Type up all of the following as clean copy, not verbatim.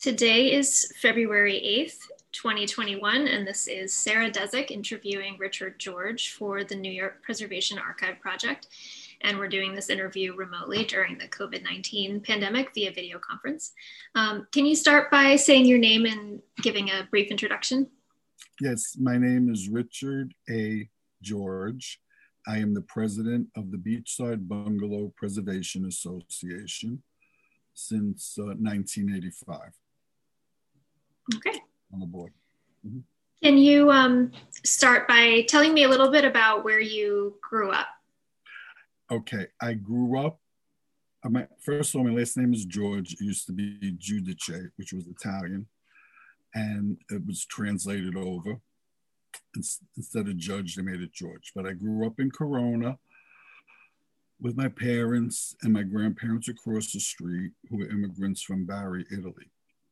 Today is February 8th, 2021, and this is Sarah Dezick interviewing Richard George for the New York Preservation Archive Project. And we're doing this interview remotely during the COVID-19 pandemic via video conference. Can you start by saying your name and giving a brief introduction? Yes, my name is Richard A. George. I am the president of the Beachside Bungalow Preservation Association since 1985. Okay. On the board. Mm-hmm. Can you start by telling me a little bit about where you grew up? Okay, I grew up, first of all, my last name is George. It used to be Giudice, which was Italian, and it was translated over. Instead of Judge, they made it George. But I grew up in Corona with my parents and my grandparents across the street who were immigrants from Bari, Italy.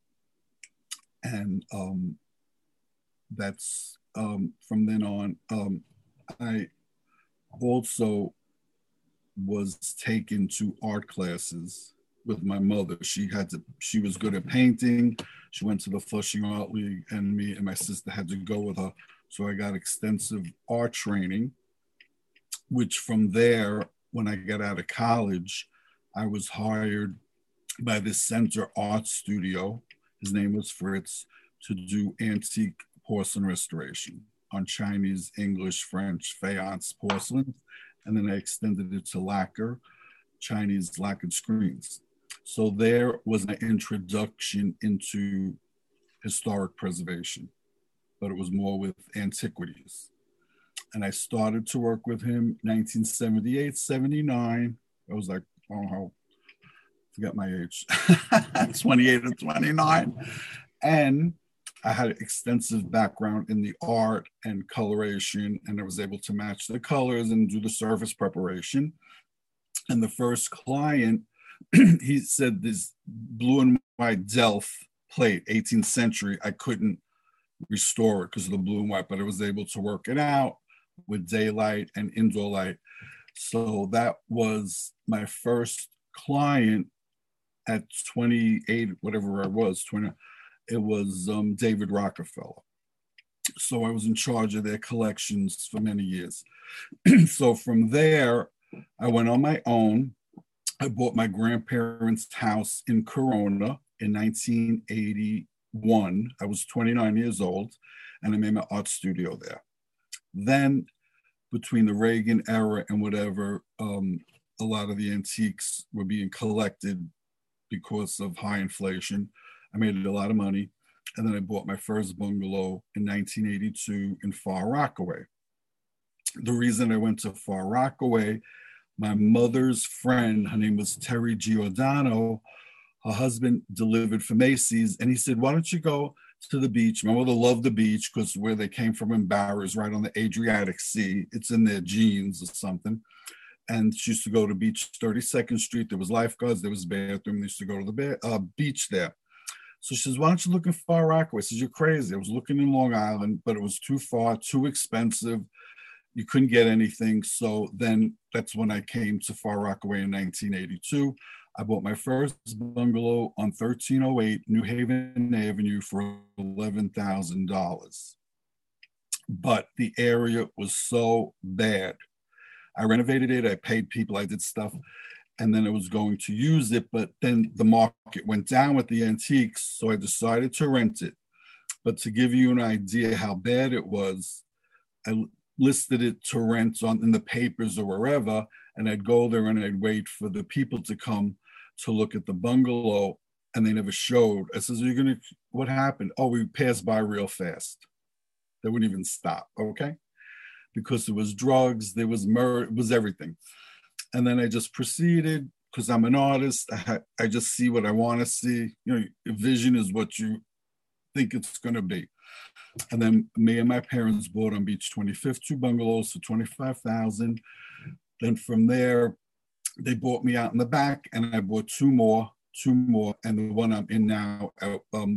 And that's from then on. I also was taken to art classes with my mother. She was good at painting. She went to the Flushing Art League, and me and my sister had to go with her. So I got extensive art training, which from there, when I got out of college, I was hired by the Center Art Studio. His name was Fritz, to do antique porcelain restoration on Chinese, English, French, faience porcelain. And then I extended it to lacquer, Chinese lacquered screens. So there was an introduction into historic preservation, but it was more with antiquities. And I started to work with him 1978, 79. I was like, oh, forget my age, 28 or 29. And I had extensive background in the art and coloration, and I was able to match the colors and do the surface preparation. And the first client, he said this blue and white Delft plate, 18th century, I couldn't restore it because of the blue and white, but I was able to work it out with daylight and indoor light. So that was my first client at 28, whatever I was, 20, it was David Rockefeller. So I was in charge of their collections for many years. So from there, I went on my own. I bought my grandparents' house in Corona in 1981. I was 29 years old, and I made my art studio there. Then between the Reagan era and whatever, a lot of the antiques were being collected because of high inflation. I made a lot of money. And then I bought my first bungalow in 1982 in Far Rockaway. The reason I went to Far Rockaway, my mother's friend, her name was Terry Giordano, her husband delivered for Macy's, and he said, why don't you go to the beach? My mother loved the beach because where they came from in Barra is right on the Adriatic Sea. It's in their genes or something. And she used to go to beach 32nd Street. There was lifeguards, there was a bathroom. They used to go to the beach there. So she says, why don't you look in Far Rockaway? I says, you're crazy. I was looking in Long Island, but it was too far, too expensive. You couldn't get anything. So then that's when I came to Far Rockaway in 1982. I bought my first bungalow on 1308 New Haven Avenue for $11,000. But the area was so bad. I renovated it, I paid people, I did stuff, and then I was going to use it, but then the market went down with the antiques, so I decided to rent it. But to give you an idea how bad it was, I listed it to rent in the papers or wherever, and I'd go there and I'd wait for the people to come to look at the bungalow, and they never showed. I says, what happened? Oh, we passed by real fast. They wouldn't even stop, okay? Because there was drugs, there was murder, it was everything. And then I just proceeded, because I'm an artist, I just see what I want to see. You know, vision is what you think it's going to be. And then me and my parents bought on Beach 25th 2 bungalows for $25,000. Then from there, they bought me out in the back, and I bought two more, and the one I'm in now at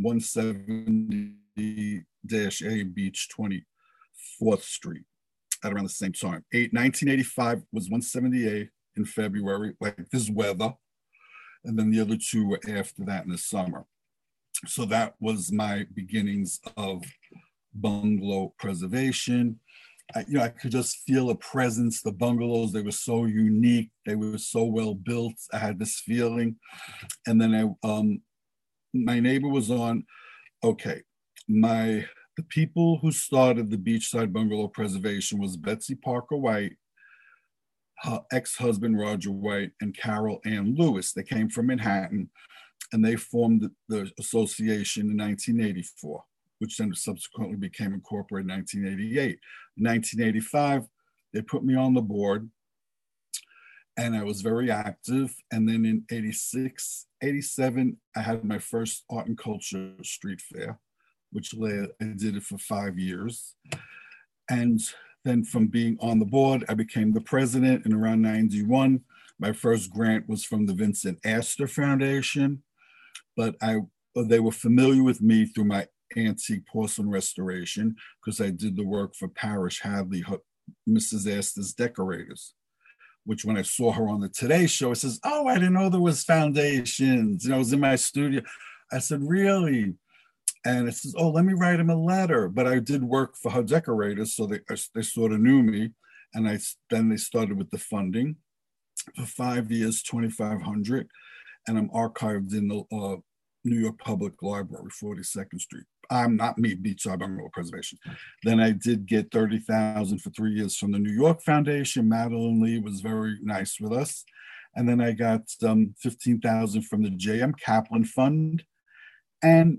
170-A Beach 24th Street. At around the same time. 1985 was 178 in February, like this weather. And then the other two were after that in the summer. So that was my beginnings of bungalow preservation. I could just feel a presence. The bungalows, they were so unique. They were so well built. I had this feeling. And then my neighbor was on, okay, the people who started the beachside bungalow preservation was Betsy Parker White, her ex-husband Roger White, and Carol Ann Lewis. They came from Manhattan, and they formed the association in 1984, which then subsequently became incorporated in 1988. In 1985, they put me on the board, and I was very active. And then in 86, 87, I had my first art and culture street fair, which I did it for 5 years. And then from being on the board, I became the president in around 91. My first grant was from the Vincent Astor Foundation, but they were familiar with me through my antique porcelain restoration because I did the work for Parrish Hadley, Mrs. Astor's decorators, which when I saw her on the Today Show, it says, oh, I didn't know there was foundations. I was in my studio. I said, really? And it says, oh, let me write him a letter. But I did work for her decorators, so they sort of knew me. And then they started with the funding for 5 years, 2,500. And I'm archived in the New York Public Library, 42nd Street. I'm not me, Beachside Bungalow Preservation. Then I did get 30,000 for 3 years from the New York Foundation. Madeline Lee was very nice with us. And then I got 15,000 from the J.M. Kaplan Fund. And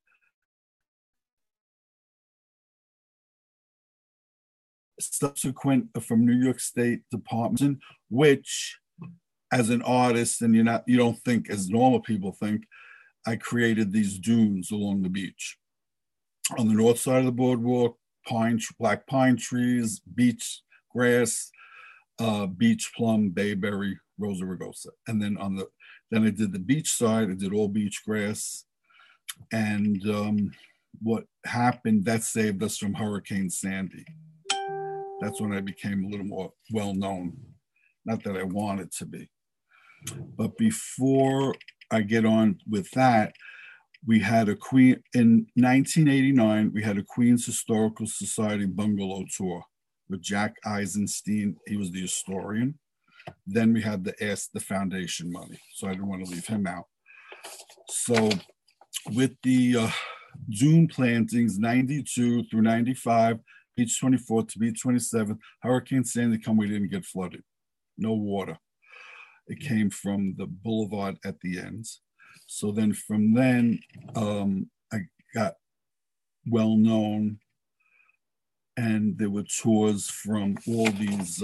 subsequent from New York State Department, which as an artist, and you don't think as normal people think, I created these dunes along the beach. On the north side of the boardwalk, black pine trees, beach grass, beach plum, bayberry, rosa rugosa. And then then I did the beach side, I did all beach grass. And what happened, that saved us from Hurricane Sandy. That's when I became a little more well-known. Not that I wanted to be. But before I get on with that, we had in 1989, we had a Queens Historical Society bungalow tour with Jack Eisenstein. He was the historian. Then we had to ask the foundation money. So I didn't want to leave him out. So with the dune plantings, 92 through 95, Beach 24 to Beach 27, Hurricane Sandy come, we didn't get flooded. No water. It came from the boulevard at the ends. So then from then, I got well known, and there were tours from all these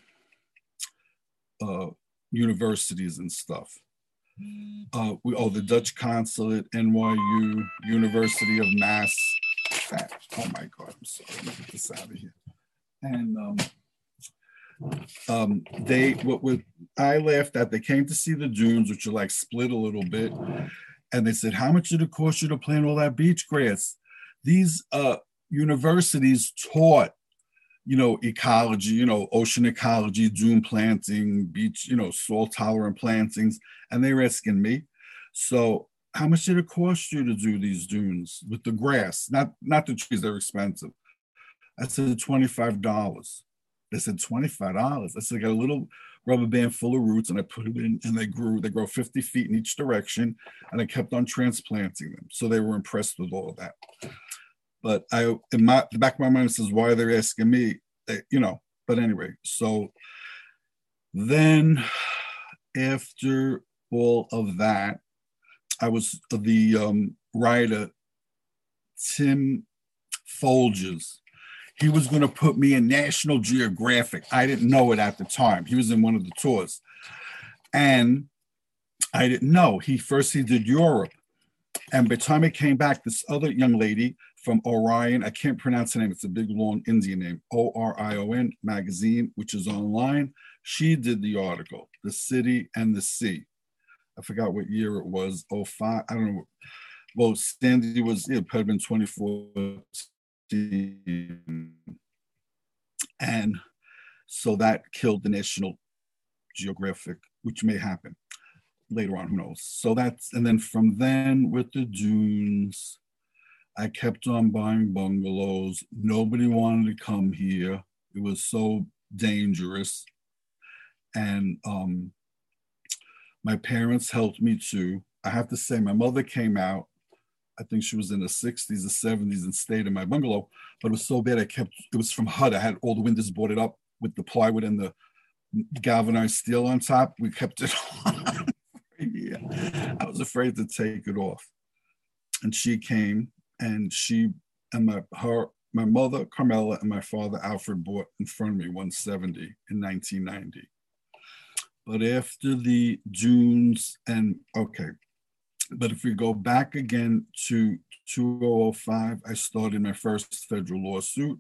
universities and stuff. The Dutch Consulate, NYU, University of Mass. Oh my God, I'm sorry. Let me get this out of here. And I laughed at, they came to see the dunes, which are like split a little bit. And they said, how much did it cost you to plant all that beach grass? These universities taught, ecology, ocean ecology, dune planting, beach, salt tolerant plantings. And they were asking me, so how much did it cost you to do these dunes with the grass? Not the trees, they're expensive. I said $25. They said $25. I said, I got a little rubber band full of roots, and I put it in, and they grow 50 feet in each direction, and I kept on transplanting them. So they were impressed with all of that. But in the back of my mind says, why are they asking me? But anyway, so then after all of that, I was the writer, Tim Folgers. He was going to put me in National Geographic. I didn't know it at the time. He was in one of the tours. And I didn't know. He did Europe. And by the time I came back, this other young lady from Orion, I can't pronounce her name. It's a big, long Indian name, Orion magazine, which is online. She did the article, The City and the Sea. I forgot what year it was, 05. I don't know. Well, Sandy was, it had been 2014. And so that killed the National Geographic, which may happen. later on, who knows? So that's, and then from then with the dunes, I kept on buying bungalows. Nobody wanted to come here. It was so dangerous. And my parents helped me too. I have to say, my mother came out, I think she was in the 60s or 70s and stayed in my bungalow, but it was so bad. It was from HUD. I had all the windows boarded up with the plywood and the galvanized steel on top. We kept it on. Yeah. I was afraid to take it off. And she came, and she and my mother, Carmela, and my father, Alfred, bought in front of me 170 in 1990. But after the dunes, and okay, but if we go back again to 2005, I started my first federal lawsuit.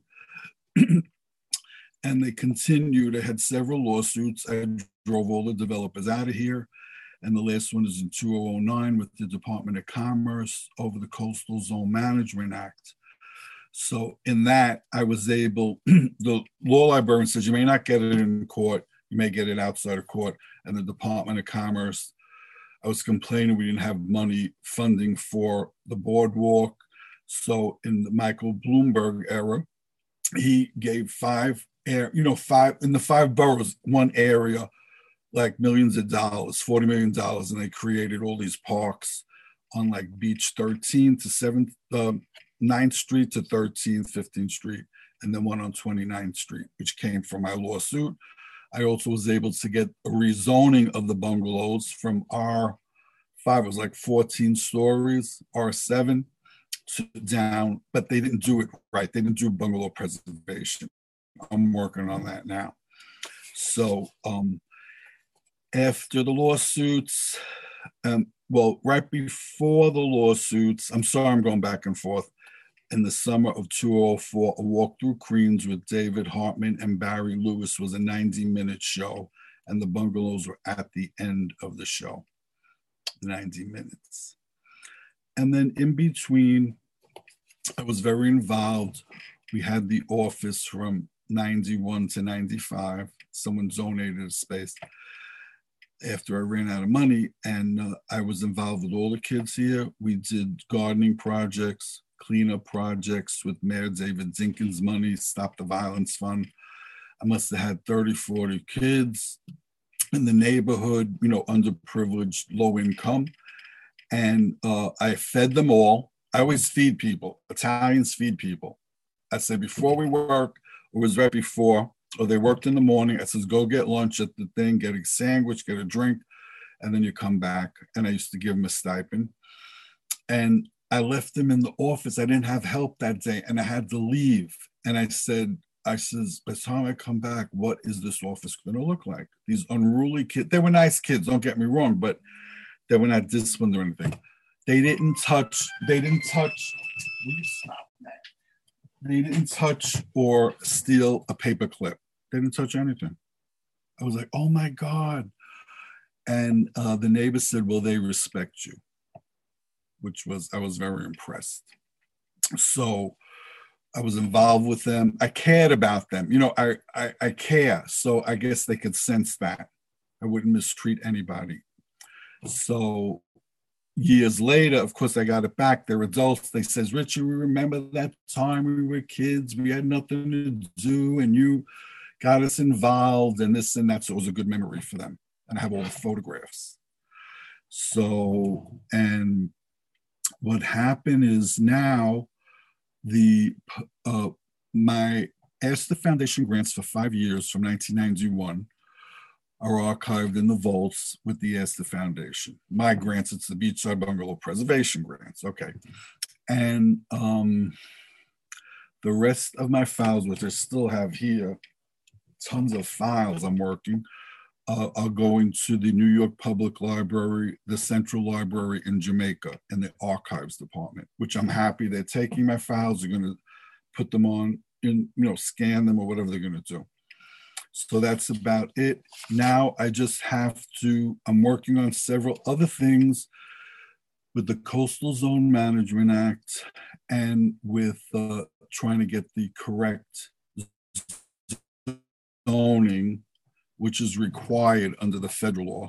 And they continued. I had several lawsuits. I drove all the developers out of here. And the last one is in 2009 with the Department of Commerce over the Coastal Zone Management Act. So in that, I was able, the law librarian says, you may not get it in court, you may get it outside of court. And the Department of Commerce, I was complaining we didn't have money funding for the boardwalk. So in the Michael Bloomberg era, he gave five in the 5 boroughs, one area, like millions of dollars, $40 million. And they created all these parks on like Beach 13 to 9th Street to 13th, 15th Street, and then one on 29th Street, which came from my lawsuit. I also was able to get a rezoning of the bungalows from R5, it was like 14 stories, R7 down, but they didn't do it right. They didn't do bungalow preservation. I'm working on that now. So after the lawsuits, right before the lawsuits, I'm sorry I'm going back and forth, in the summer of 2004, A Walk Through Queens with David Hartman and Barry Lewis was a 90-minute show, and the bungalows were at the end of the show, 90 minutes. And then in between, I was very involved. We had the office from 91 to 95. Someone donated a space after I ran out of money, and I was involved with all the kids here. We did gardening projects, cleanup projects with Mayor David Dinkins' money, Stop the Violence Fund. I must have had 30, 40 kids in the neighborhood, underprivileged, low income. And I fed them all. I always feed people. Italians feed people. I said, before we work, it was right before, or they worked in the morning. I says, go get lunch at the thing, get a sandwich, get a drink, and then you come back. And I used to give them a stipend. And I left them in the office. I didn't have help that day, and I had to leave. And I says, by the time I come back, what is this office going to look like? These unruly kids, they were nice kids, don't get me wrong, but they were not disciplined or anything. They didn't touch, will you stop that? They didn't touch or steal a paper clip. They didn't touch anything. I was like, oh my God. And the neighbor said, well, they respect you, I was very impressed. So I was involved with them. I cared about them. I care. So I guess they could sense that. I wouldn't mistreat anybody. So years later, of course, I got it back. They're adults. They says, Richie, we remember that time we were kids. We had nothing to do, and you got us involved, and this and that. So it was a good memory for them. And I have all the photographs. So, and what happened is now my Astor Foundation grants for 5 years from 1991 are archived in the vaults with the Astor Foundation. My grants, it's the Beachside Bungalow Preservation grants. Okay. And the rest of my files, which I still have here, tons of files I'm working, are going to the New York Public Library, the Central Library in Jamaica, and the Archives Department, which I'm happy they're taking my files. They're going to put them on, scan them or whatever they're going to do. So that's about it. Now I'm working on several other things with the Coastal Zone Management Act and with trying to get the correct zoning, which is required under the federal law.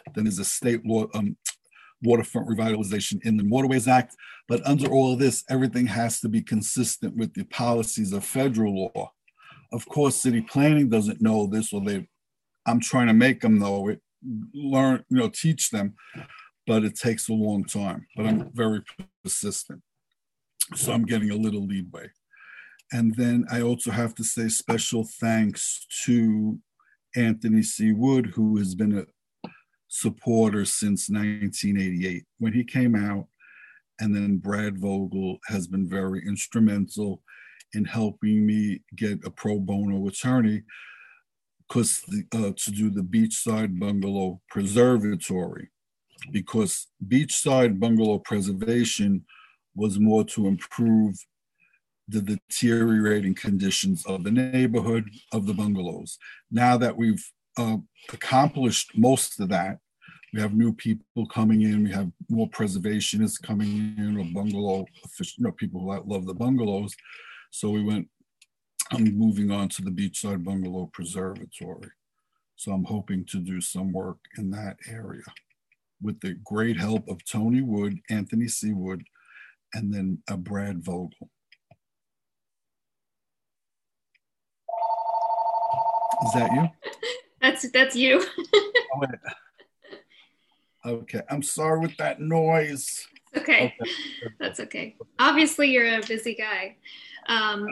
Then there's a state law, Waterfront Revitalization Inland Waterways Act. But under all of this, everything has to be consistent with the policies of federal law. Of course, city planning doesn't know this, or I'm trying to make them know it, learn, teach them, but it takes a long time. But I'm very persistent. So I'm getting a little leadway. And then I also have to say special thanks to Anthony C. Wood, who has been a supporter since 1988 when he came out. And then Brad Vogel has been very instrumental in helping me get a pro bono attorney because to do the Beachside Bungalow Preservatory, because Beachside Bungalow Preservation was more to improve the deteriorating conditions of the neighborhood of the bungalows. Now that we've accomplished most of that, we have new people coming in, we have more preservationists coming in, or bungalow, people who love the bungalows. So I'm moving on to the Beachside Bungalow Preservatory. So I'm hoping to do some work in that area with the great help of Tony Wood, Anthony C. Wood, and then Brad Vogel. Is that you? That's you. Okay, I'm sorry with that noise. Okay. That's okay. Obviously, you're a busy guy. I'm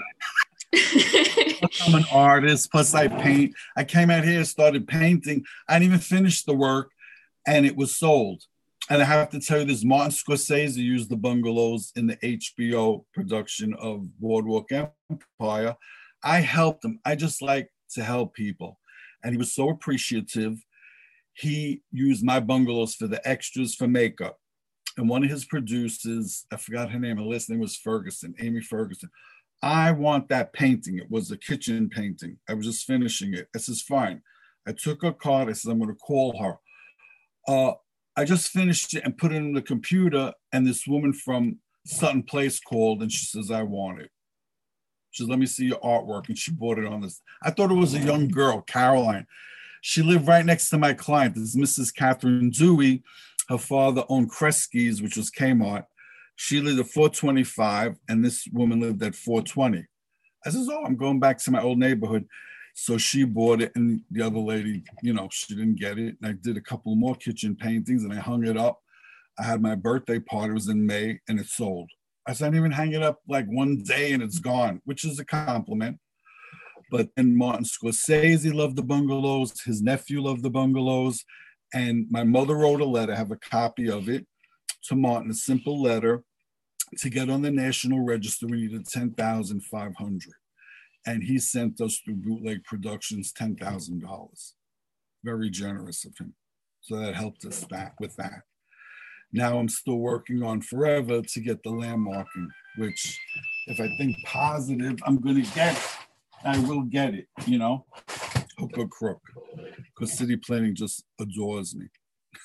an artist, plus I paint. I came out here, started painting. I didn't even finish the work, and it was sold. And I have to tell you this, Martin Scorsese used the bungalows in the HBO production of Boardwalk Empire. I helped him. I just like to help people. And he was so appreciative. He used my bungalows for the extras for makeup. And one of his producers, I forgot her name, her last name was Ferguson, Amy Ferguson. I want that painting. It was a kitchen painting. I was just finishing it. I says, fine. I took her card. I said, I'm going to call her. I just finished it and put it in the computer. And this woman from Sutton Place called and she says, I want it. She says, let me see your artwork. And she bought it on this. I thought it was a young girl, Caroline. She lived right next to my client. This is Mrs. Catherine Dewey. Her father owned Kresge's, which was Kmart. She lived at 425, and this woman lived at 420. I says, oh, I'm going back to my old neighborhood. So she bought it, and the other lady, she didn't get it. And I did a couple more kitchen paintings, and I hung it up. I had my birthday party. It was in May, and it sold. I said, I didn't even hang it up like one day, and it's gone, which is a compliment. But then Martin Scorsese loved the bungalows. His nephew loved the bungalows. And my mother wrote a letter, I have a copy of it, to Martin, a simple letter. To get on the National Register, we needed $10,500. And he sent us through Bootleg Productions $10,000. Very generous of him. So that helped us with that. Now I'm still working on Forever to get the landmarking, which if I think positive, I'm going to get it. I will get it, hook or crook, because city planning just adores me.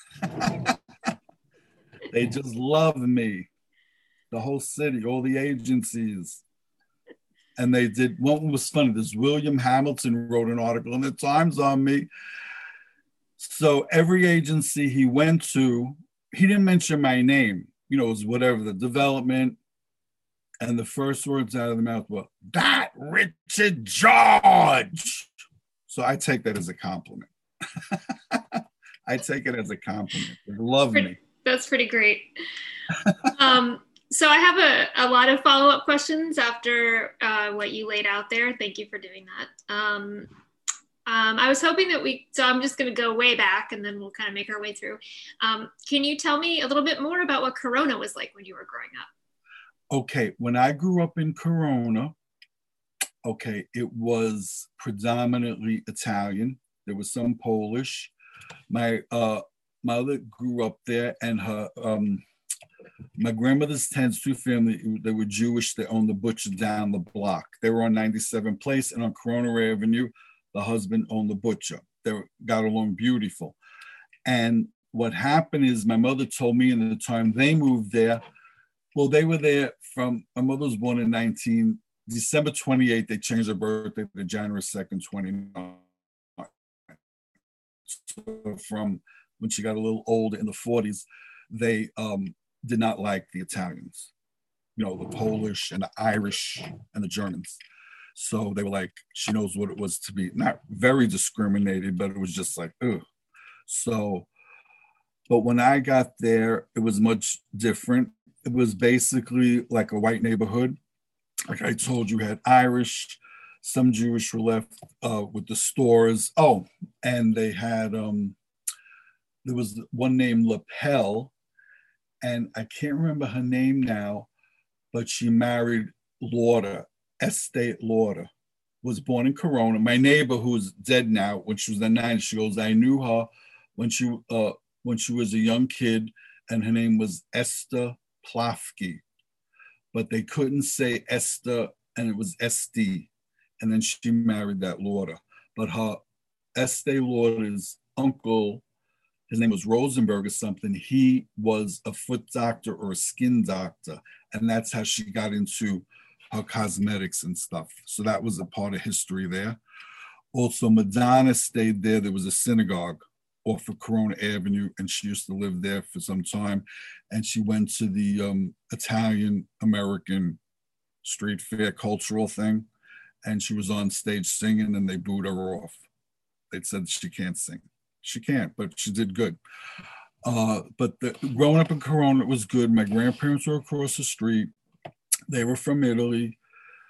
They just love me. The whole city, all the agencies. And they did, one was funny, this William Hamilton wrote an article in the Times on me. So every agency he went to, he didn't mention my name, it was whatever, the development. And the first words out of the mouth were, that Richard George. So I take that as a compliment. I take it as a compliment. They love me. That's pretty great. So I have a lot of follow-up questions after what you laid out there. Thank you for doing that. I was hoping that so I'm just going to go way back and then we'll kind of make our way through. Can you tell me a little bit more about what Corona was like when you were growing up? Okay, when I grew up in Corona, it was predominantly Italian. There was some Polish. My mother grew up there, and her my grandmother's 10th family, they were Jewish. They owned the butcher down the block. They were on 97 Place, and on Corona Avenue, the husband owned the butcher. They got along beautiful. And what happened is my mother told me in the time they moved there, well, they were there my mother was born in December 28th. They changed her birthday to January 2nd, 29. So from when she got a little older in the 40s, they did not like the Italians, you know, the Polish and the Irish and the Germans. So they were like, she knows what it was to be not very discriminated, but it was just like, ugh. So, but when I got there, it was much different. It was basically like a white neighborhood. Like I told you, had Irish, some Jewish were left with the stores. Oh, and they had, there was one named Lapel, and I can't remember her name now, but she married Lauder, Estate Lauder, was born in Corona. My neighbor, who's dead now, when she was in the 90s, she goes, I knew her when she was a young kid, and her name was Esther Plofke, but they couldn't say Esther, and it was SD, and then she married that Lauder. But her Estee Lauder's uncle, his name was Rosenberg or something. He was a foot doctor or a skin doctor, and that's how she got into her cosmetics and stuff. So that was a part of history there. Also, Madonna stayed there. There was a synagogue off of Corona Avenue, and she used to live there for some time. And she went to the Italian American street fair cultural thing, and she was on stage singing, and they booed her off. They said she can't sing. She can't, but she did good. But growing up in Corona was good. My grandparents were across the street. They were from Italy.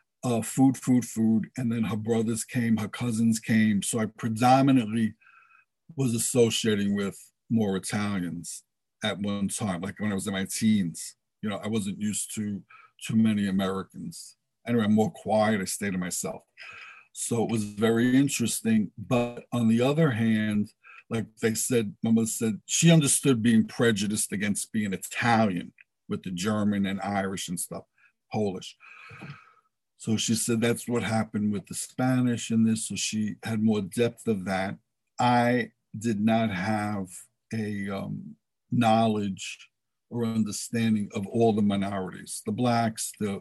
Food. And then her brothers came, her cousins came. So I predominantly was associating with more Italians at one time, like when I was in my teens. You know, I wasn't used to too many Americans. Anyway, I'm more quiet. I stay to myself. So it was very interesting. But on the other hand, like they said, Mama said, she understood being prejudiced against being Italian with the German and Irish and stuff, Polish. So she said that's what happened with the Spanish and this. So she had more depth of that. I did not have a knowledge or understanding of all the minorities, the Blacks, the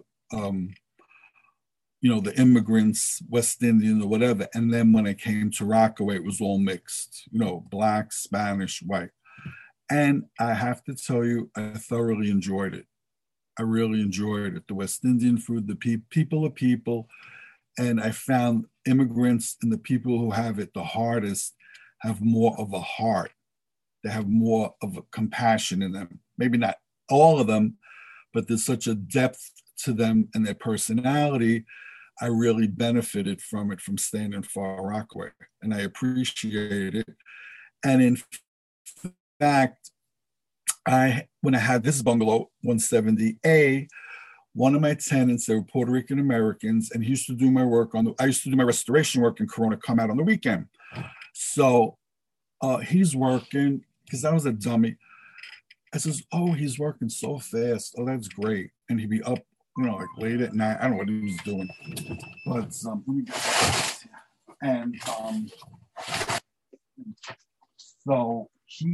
the immigrants, West Indian or whatever. And then when I came to Rockaway, it was all mixed, Black, Spanish, white. And I have to tell you, I thoroughly enjoyed it. I really enjoyed it. The West Indian food, the people are people. And I found immigrants and the people who have it the hardest have more of a heart. They have more of a compassion in them. Maybe not all of them, but there's such a depth to them and their personality. I really benefited from it, from staying in Far Rockaway, and I appreciate it. And in fact, when I had this bungalow, 170A, one of my tenants, they were Puerto Rican Americans, and he used to do my work I used to do my restoration work in Corona, come out on the weekend. So he's working, because I was a dummy. I says, oh, he's working so fast. Oh, that's great. And he'd be up, like late at night. I don't know what he was doing. But let me get this here. And so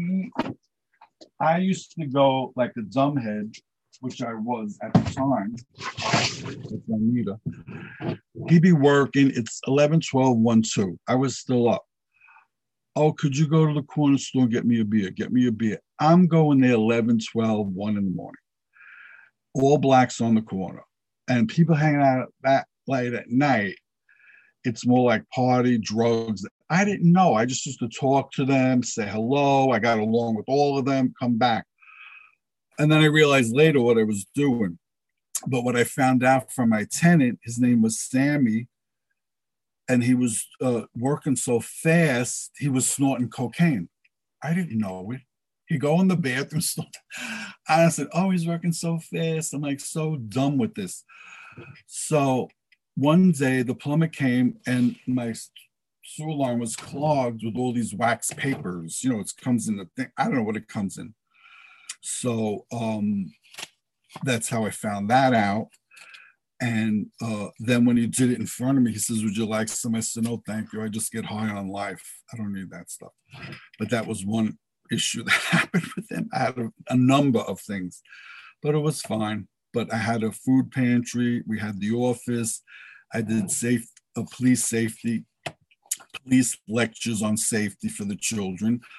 I used to go like a dumbhead, which I was at the time. With Anita. He'd be working. It's 11, 12, 1, 2. I was still up. Oh, could you go to the corner store and get me a beer? Get me a beer. I'm going there 11, 12, 1 in the morning. All Blacks on the corner. And people hanging out that late at night. It's more like party, drugs. I didn't know. I just used to talk to them, say hello. I got along with all of them, come back. And then I realized later what I was doing. But what I found out from my tenant, his name was Sammy, and he was working so fast, he was snorting cocaine. I didn't know it. He'd go in the bathroom, I said, oh, he's working so fast. I'm like so dumb with this. So one day the plumber came and my sewer line was clogged with all these wax papers. It comes in the thing. I don't know what it comes in. So that's how I found that out. And then when he did it in front of me, he says, would you like some? I said, no, thank you. I just get high on life. I don't need that stuff. But that was one issue that happened with him. I had a number of things, but it was fine. But I had a food pantry. We had the office. I did police safety, police lectures on safety for the children.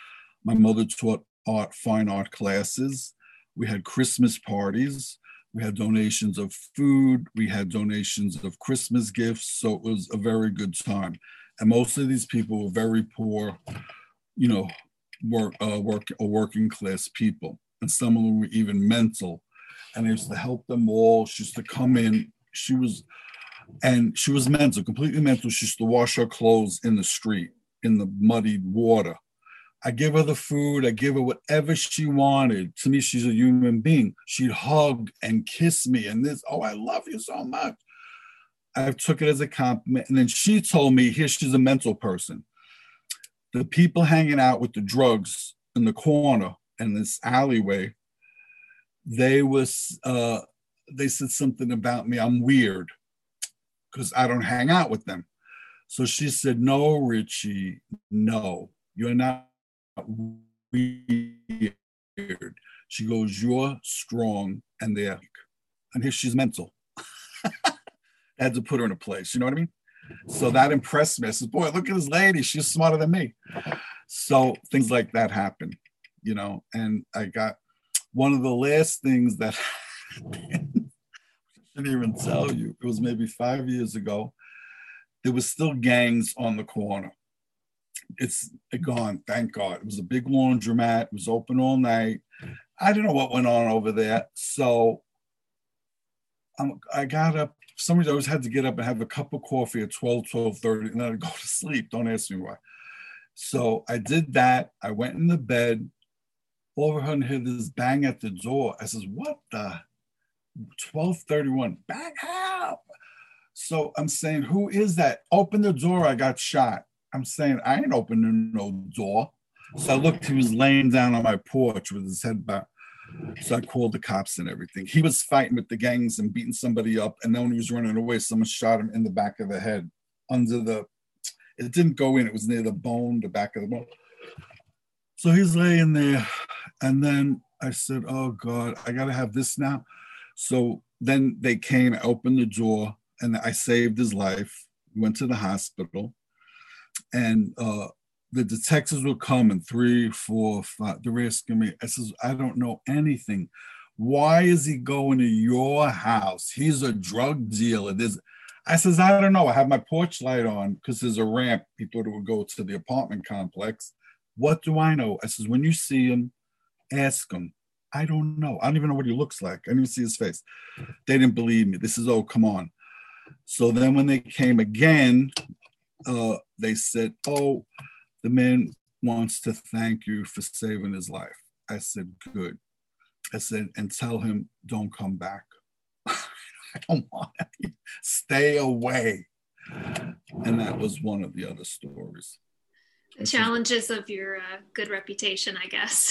My mother taught fine art classes. We had Christmas parties. We had donations of food. We had donations of Christmas gifts. So it was a very good time. And most of these people were very poor, you know, working class people. And some of them were even mental. And I used to help them all. She used to come in. She was mental, completely mental. She used to wash her clothes in the street, in the muddied water. I give her the food. I give her whatever she wanted. To me, she's a human being. She'd hug and kiss me and this, oh, I love you so much. I took it as a compliment. And then she told me, here, she's a mental person. The people hanging out with the drugs in the corner in this alleyway, they said something about me. I'm weird because I don't hang out with them. So she said, no, Richie, no, you're not weird. She goes, you're strong and they're weak. And here she's mental. I had to put her in a place, you know what I mean? So that impressed me. I said, boy, look at this lady. She's smarter than me. So things like that happen, you know, and I got one of the last things that happened, I shouldn't even tell you, it was maybe 5 years ago. There was still gangs on the corner. It's gone, thank God. It was a big laundromat. It was open all night. I don't know what went on over there. So I got up. For some reason, I always had to get up and have a cup of coffee at 12:30, and then I'd go to sleep. Don't ask me why. So I did that. I went in the bed. All of a sudden, I hear this bang at the door. I says, what the? 12:31, bang, help. So I'm saying, who is that? Open the door, I got shot. I'm saying, I ain't opening no door. So I looked, he was laying down on my porch with his head back. So I called the cops and everything. He was fighting with the gangs and beating somebody up. And then when he was running away, someone shot him in the back of the head it didn't go in, it was near the bone, the back of the bone. So he's laying there. And then I said, oh God, I got to have this now. So then they came, I opened the door, and I saved his life. Went to the hospital, and the detectives were coming, 3, 4, 5. They're asking me. I says, I don't know anything. Why is he going to your house? He's a drug dealer. I says, I don't know. I have my porch light on because there's a ramp. He thought it would go to the apartment complex. What do I know? I says, when you see him, ask him. I don't know. I don't even know what he looks like. I didn't even see his face. They didn't believe me. This is, oh, come on. So then when they came again, they said, oh, the man wants to thank you for saving his life. I said, good. I said, and tell him, don't come back. I don't want to. Stay away. And that was one of the other stories. The challenges of your good reputation, I guess.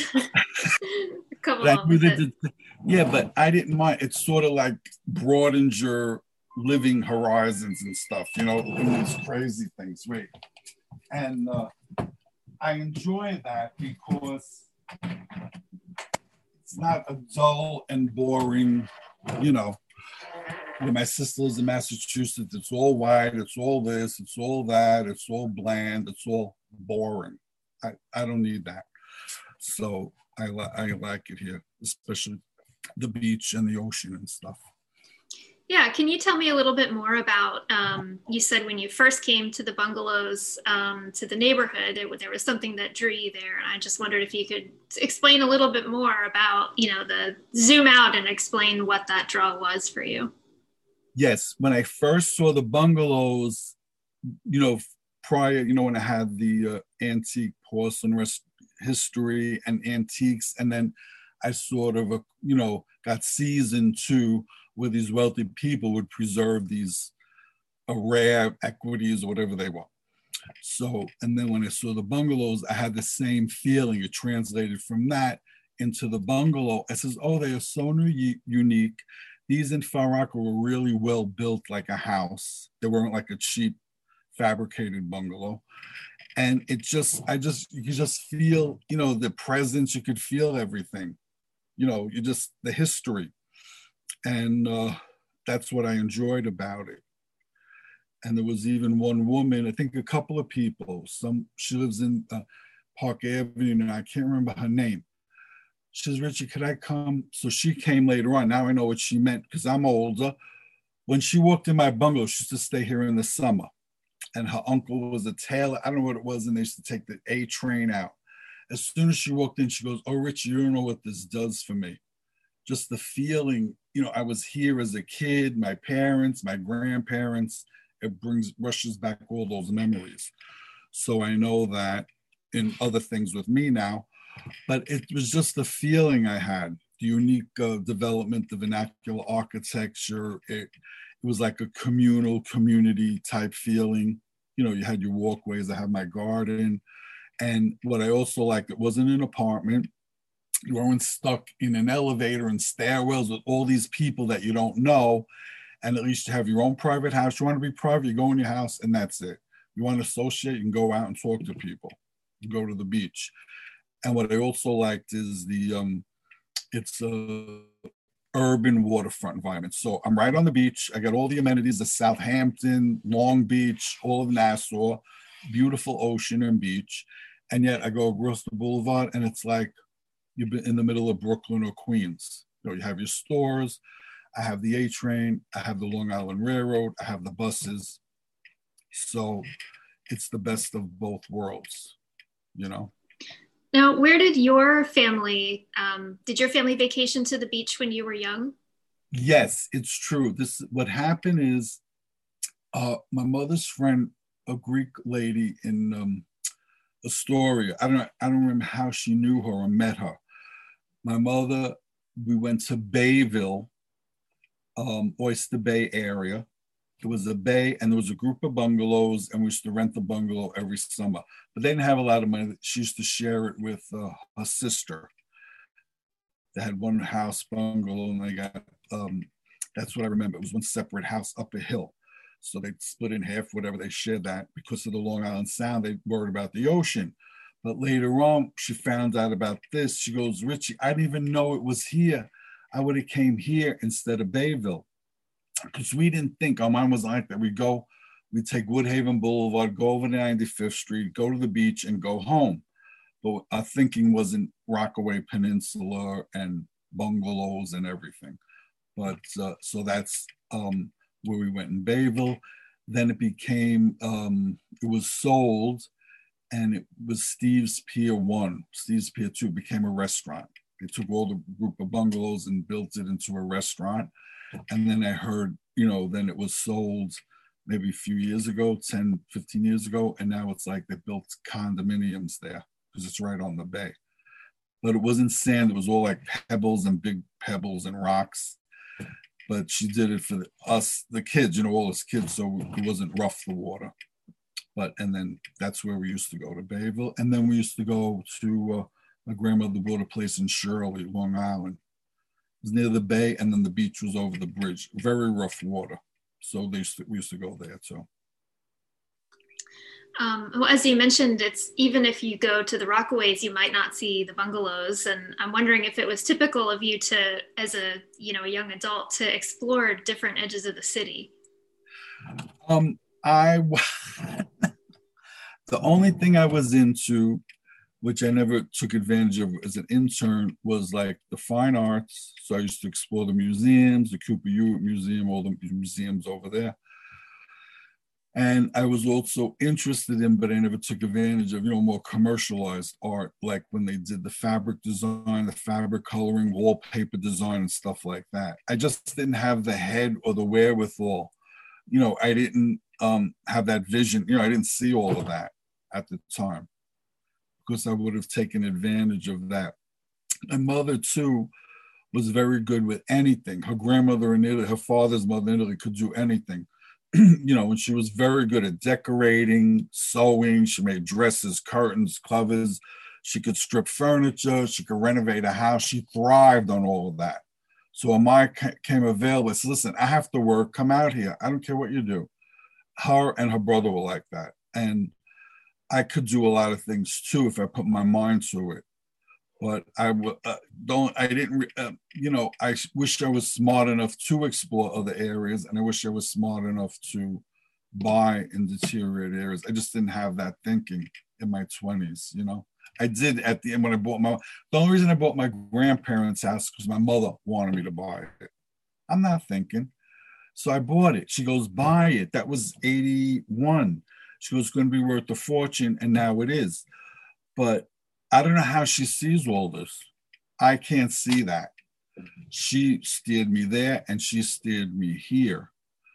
Yeah, but I didn't mind. It's sort of like broadens your living horizons and stuff, you know, and these crazy things. Wait. And I enjoy that because it's not a dull and boring, you know. My sister lives in Massachusetts. It's all white. It's all this. It's all that. It's all bland. It's all boring. I don't need that. So I like it here, especially the beach and the ocean and stuff. Yeah, can you tell me a little bit more about, you said when you first came to the bungalows, to the neighborhood, there was something that drew you there. And I just wondered if you could explain a little bit more about, you know, the zoom out and explain what that draw was for you. Yes, when I first saw the bungalows, you know, prior, you know, when I had the antique porcelain history and antiques, and then I sort of, you know, got season 2 where these wealthy people would preserve these rare equities or whatever they want. So, and then when I saw the bungalows, I had the same feeling. It translated from that into the bungalow. I says, oh, they are so unique. These in Far Rockaway were really well built, like a house. They weren't like a cheap fabricated bungalow. And you could just feel, you know, the presence, you could feel everything, you know, the history. And that's what I enjoyed about it. And there was even one woman, I think a couple of people, she lives in Park Avenue, and I can't remember her name. She says, Richie, could I come? So she came later on. Now I know what she meant because I'm older. When she walked in my bungalow, she used to stay here in the summer. And her uncle was a tailor. I don't know what it was. And they used to take the A train out. As soon as she walked in, she goes, oh, Richie, you don't know what this does for me. Just the feeling, I was here as a kid, my parents, my grandparents, it rushes back all those memories. So I know that in other things with me now, but it was just the feeling I had, the unique development, the vernacular architecture. It was like a communal community type feeling. You had your walkways. I had my garden. And what I also liked, it wasn't an apartment. You weren't stuck in an elevator and stairwells with all these people that you don't know. And at least you have your own private house. You want to be private, you go in your house and that's it. You want to associate, you can go out and talk to people. You go to the beach. And what I also liked is it's a urban waterfront environment. So I'm right on the beach. I got all the amenities of Southampton, Long Beach, all of Nassau, beautiful ocean and beach. And yet I go across the boulevard and it's like you've been in the middle of Brooklyn or Queens. You have your stores. I have the A train. I have the Long Island Railroad. I have the buses. So it's the best of both worlds, Now, where did your family vacation to the beach when you were young? Yes, it's true. What happened is my mother's friend, a Greek lady in Astoria. I don't remember how she knew her or met her. My mother, we went to Bayville, Oyster Bay area. It was a bay and there was a group of bungalows and we used to rent the bungalow every summer. But they didn't have a lot of money. She used to share it with her sister. They had one house bungalow and they got, that's what I remember. It was one separate house up a hill. So they split in half, whatever, they shared that. Because of the Long Island Sound, they worried about the ocean. But later on, she found out about this. She goes, Richie, I didn't even know it was here. I would have came here instead of Bayville. Because we didn't think, our mom was like that. We take Woodhaven Boulevard, go over to 95th Street, go to the beach and go home. But our thinking wasn't Rockaway Peninsula and bungalows and everything. But so that's where we went in Bayville. Then it became, it was sold and it was Steve's Pier 1. Steve's Pier 2 became a restaurant. They took all the group of bungalows and built it into a restaurant. And then I heard, then it was sold maybe a few years ago, 10, 15 years ago. And now it's like they built condominiums there because it's right on the bay. But it wasn't sand. It was all like pebbles and big pebbles and rocks. But she did it for us, the kids, all us kids. So it wasn't rough the water. And then that's where we used to go to Bayville. And then we used to go to my grandmother bought a place in Shirley, Long Island. It was near the bay, and then the beach was over the bridge. Very rough water. So we used to go there too. Well, as you mentioned, it's even if you go to the Rockaways, you might not see the bungalows. And I'm wondering if it was typical of you to, as a young adult, to explore different edges of the city. The only thing I was into, which I never took advantage of as an intern, was like the fine arts. So I used to explore the museums, the Cooper Hewitt Museum, all the museums over there. And I was also interested in, but I never took advantage of, more commercialized art, like when they did the fabric design, the fabric coloring, wallpaper design, and stuff like that. I just didn't have the head or the wherewithal. I didn't have that vision. I didn't see all of that at the time because I would have taken advantage of that. My mother, too, was very good with anything. Her grandmother in Italy, her father's mother in Italy could do anything. And she was very good at decorating, sewing. She made dresses, curtains, covers. She could strip furniture. She could renovate a house. She thrived on all of that. So when I came available, I said, listen, I have to work. Come out here. I don't care what you do. Her and her brother were like that. And I could do a lot of things too if I put my mind to it. But I wish I was smart enough to explore other areas, and I wish I was smart enough to buy in deteriorated areas. I just didn't have that thinking in my 20s, I did at the end when I bought the only reason I bought my grandparents' house because my mother wanted me to buy it. I'm not thinking. So I bought it. She goes, buy it. That was 81. She was going to be worth a fortune, and now it is. But I don't know how she sees all this. I can't see that. She steered me there and she steered me here,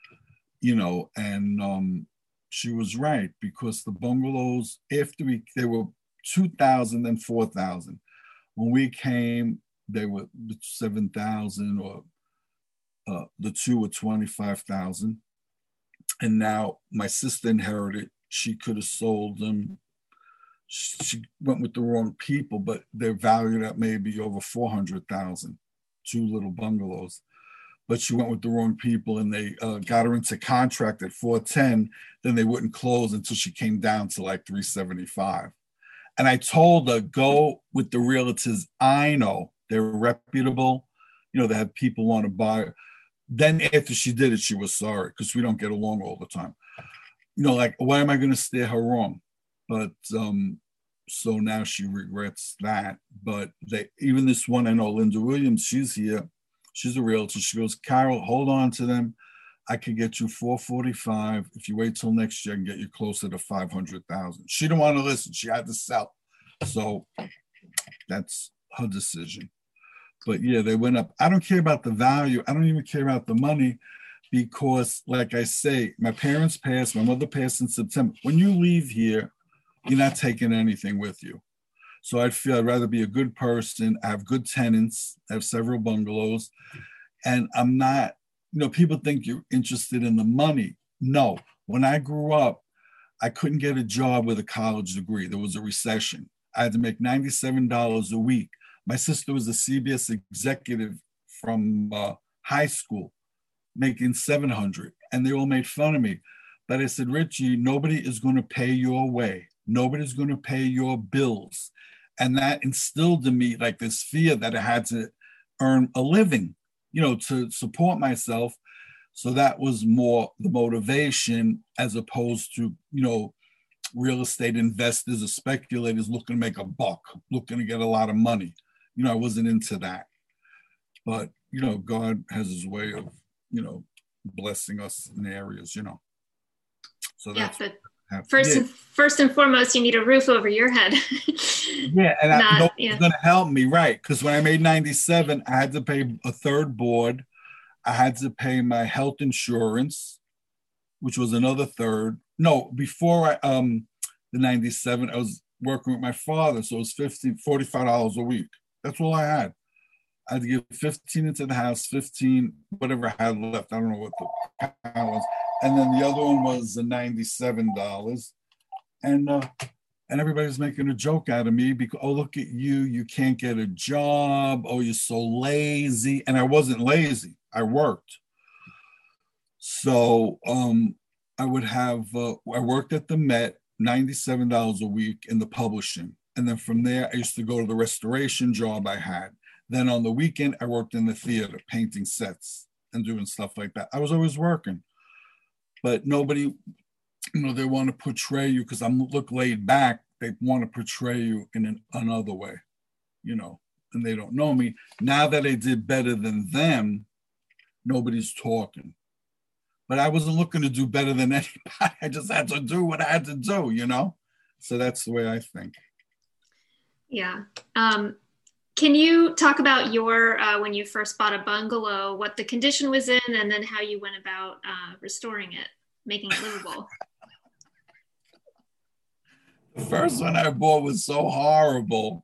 and she was right because the bungalows, they were 2,000 and 4,000. When we came, they were 7,000 or the two were 25,000. And now my sister inherited, she could have sold them. She went with the wrong people, but they're valued at maybe over 400,000, two little bungalows. But she went with the wrong people and they got her into contract at 410. Then they wouldn't close until she came down to like 375. And I told her, go with the realtors I know. They're reputable. They have people want to buy. Then after she did it, she was sorry because we don't get along all the time. Like, why am I going to steer her wrong? But so now she regrets that. But even this one, I know Linda Williams, she's here. She's a realtor. She goes, Carol, hold on to them. I could get you 445. If you wait till next year, I can get you closer to 500,000. She didn't want to listen. She had to sell. So that's her decision. But yeah, they went up. I don't care about the value. I don't even care about the money because, like I say, my parents passed. My mother passed in September. When you leave here, you're not taking anything with you. So I'd rather be a good person. I have good tenants. I have several bungalows. And I'm not, people think you're interested in the money. No. When I grew up, I couldn't get a job with a college degree. There was a recession. I had to make $97 a week. My sister was a CBS executive from high school, making $700. And they all made fun of me. But I said, Richie, nobody is going to pay your way. Nobody's going to pay your bills. And that instilled in me like this fear that I had to earn a living, to support myself. So that was more the motivation as opposed to, real estate investors or speculators looking to make a buck, looking to get a lot of money. I wasn't into that. But, God has his way of, blessing us in areas, So that's First and foremost, you need a roof over your head. Yeah, and nobody's going to help me, right? Because when I made 97, I had to pay a third board. I had to pay my health insurance, which was another third. No, before the 97, I was working with my father, so it was $45 a week. That's all I had. I had to give 15 into the house, 15, whatever I had left. I don't know what the pound was. And then the other one was the $97. And everybody's making a joke out of me because, oh, look at you can't get a job. Oh, you're so lazy. And I wasn't lazy. I worked. So I worked at the Met, $97 a week in the publishing. And then from there, I used to go to the restoration job I had. Then on the weekend, I worked in the theater, painting sets and doing stuff like that. I was always working. But nobody, they want to portray you because I look laid back. They want to portray you in another way, and they don't know me. Now that I did better than them, nobody's talking. But I wasn't looking to do better than anybody. I just had to do what I had to do, So that's the way I think. Yeah. Can you talk about your, when you first bought a bungalow, what the condition was in, and then how you went about restoring it, making it livable? The first one I bought was so horrible.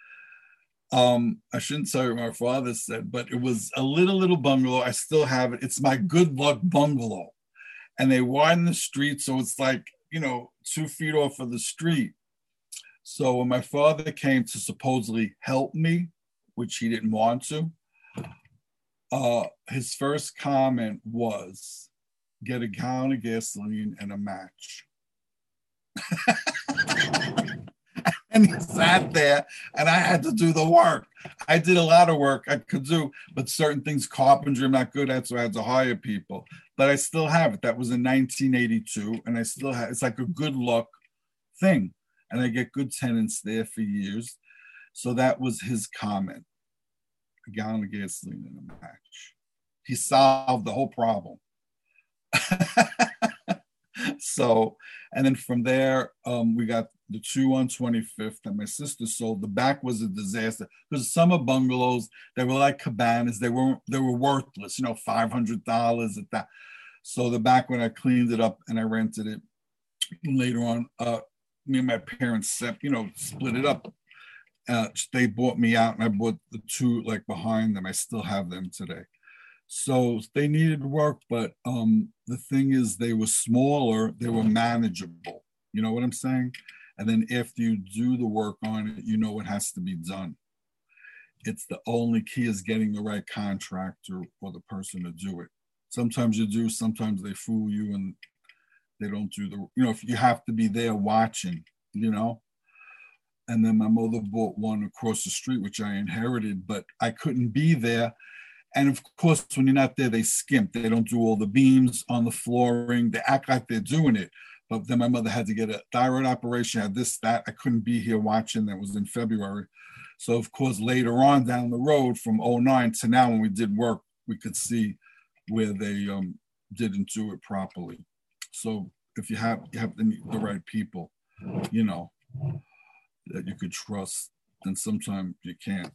I shouldn't tell you what my father said, but it was a little bungalow. I still have it. It's my good luck bungalow. And they widen the street, so it's like, 2 feet off of the street. So when my father came to supposedly help me, which he didn't want to, his first comment was, get a gallon of gasoline and a match. And he sat there and I had to do the work. I did a lot of work I could do, but certain things, carpentry, I'm not good at, so I had to hire people. But I still have it. That was in 1982, and I still have, it's like a good luck thing. and I get good tenants there for years. So that was his comment. A gallon of gasoline in a match. He solved the whole problem. So, and then from there, we got the 2 on 25th that my sister sold. The back was a disaster because summer bungalows, they were like cabanas. They were worthless, $500 at that. So the back, when I cleaned it up and I rented it, later on, me and my parents split it up. They bought me out, and I bought the 2 like behind them. I still have them today. So they needed work, but the thing is, they were smaller, they were manageable. You know what I'm saying? And then after you do the work on it, you know what has to be done. It's the only key is getting the right contractor or the person to do it. Sometimes you do, sometimes they fool you and they don't do if you have to be there watching, And then my mother bought one across the street, which I inherited, but I couldn't be there. And of course, when you're not there, they skimp. They don't do all the beams on the flooring. They act like they're doing it. But then my mother had to get a thyroid operation, had this, that. I couldn't be here watching. That was in February. So of course, later on down the road from 2009 to now, when we did work, we could see where they didn't do it properly. So if you have the right people, that you could trust, then sometimes you can't,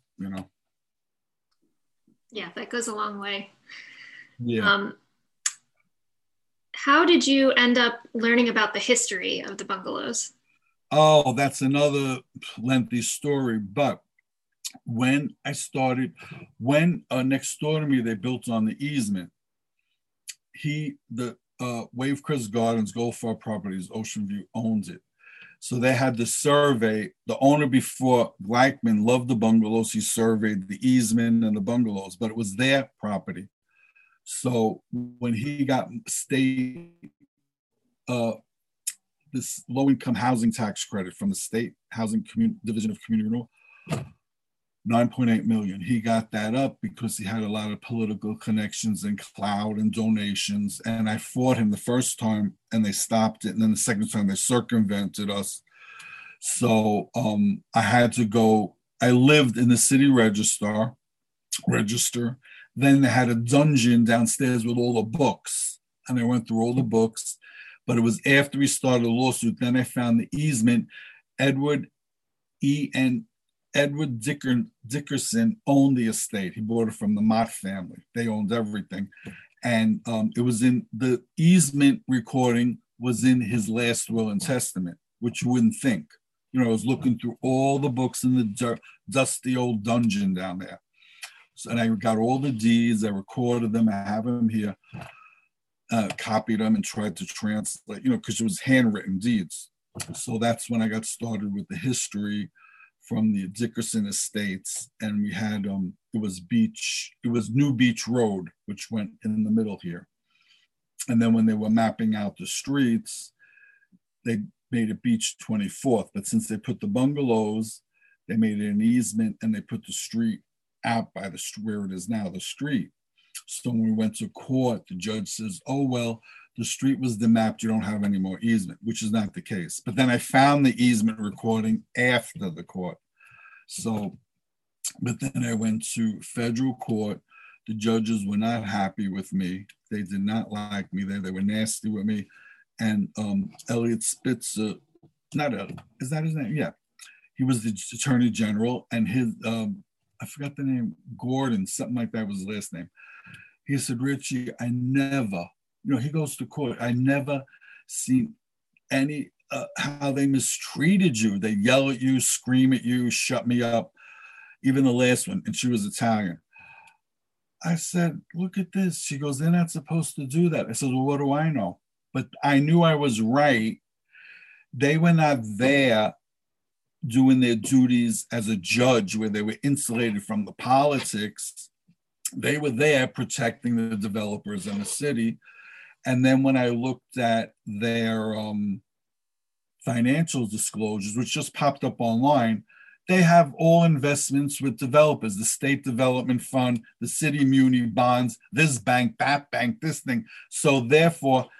Yeah, that goes a long way. Yeah. How did you end up learning about the history of the bungalows? Oh, that's another lengthy story. But when next door to me, they built on the easement, Wavecrest Gardens, Goldfarb Properties, Ocean View owns it. So they had the survey. The owner before, Blackman, loved the bungalows. He surveyed the easement and the bungalows, but it was their property. So when he got this low-income housing tax credit from the state housing division of community renewal, 9.8 million. He got that up because he had a lot of political connections and clout and donations. And I fought him the first time and they stopped it. And then the second time they circumvented us. So I had to go. I lived in the city register. Then they had a dungeon downstairs with all the books. And I went through all the books. But it was after we started a lawsuit. Then I found the easement. Edward Dickerson owned the estate. He bought it from the Mott family. They owned everything. And it was in the easement recording was in his last will and testament, which you wouldn't think. I was looking through all the books in the dusty old dungeon down there. So, and I got all the deeds. I recorded them. I have them here, copied them and tried to translate, because it was handwritten deeds. So that's when I got started with the history from the Dickerson estates. And we had, it was New Beach Road, which went in the middle here. And then when they were mapping out the streets, they made it Beach 24th. But since they put the bungalows, they made it an easement and they put the street out by where it is now, the street. So when we went to court, the judge says, oh, well, the street was demapped. You don't have any more easement, which is not the case. But then I found the easement recording after the court. So, but then I went to federal court. The judges were not happy with me. They did not like me there. They were nasty with me. And Elliot Spitzer, is that his name? Yeah. He was the attorney general, and his, I forgot the name, Gordon, something like that was his last name. He said, Richie, I never, he goes to court. I never seen any, how they mistreated you. They yell at you, scream at you, shut me up. Even the last one, and she was Italian. I said, look at this. She goes, they're not supposed to do that. I said, well, what do I know? But I knew I was right. They were not there doing their duties as a judge where they were insulated from the politics. They were there protecting the developers in the city. And then when I looked at their financial disclosures, which just popped up online, they have all investments with developers, the State Development Fund, the city muni bonds, this bank, that bank, this thing. So therefore,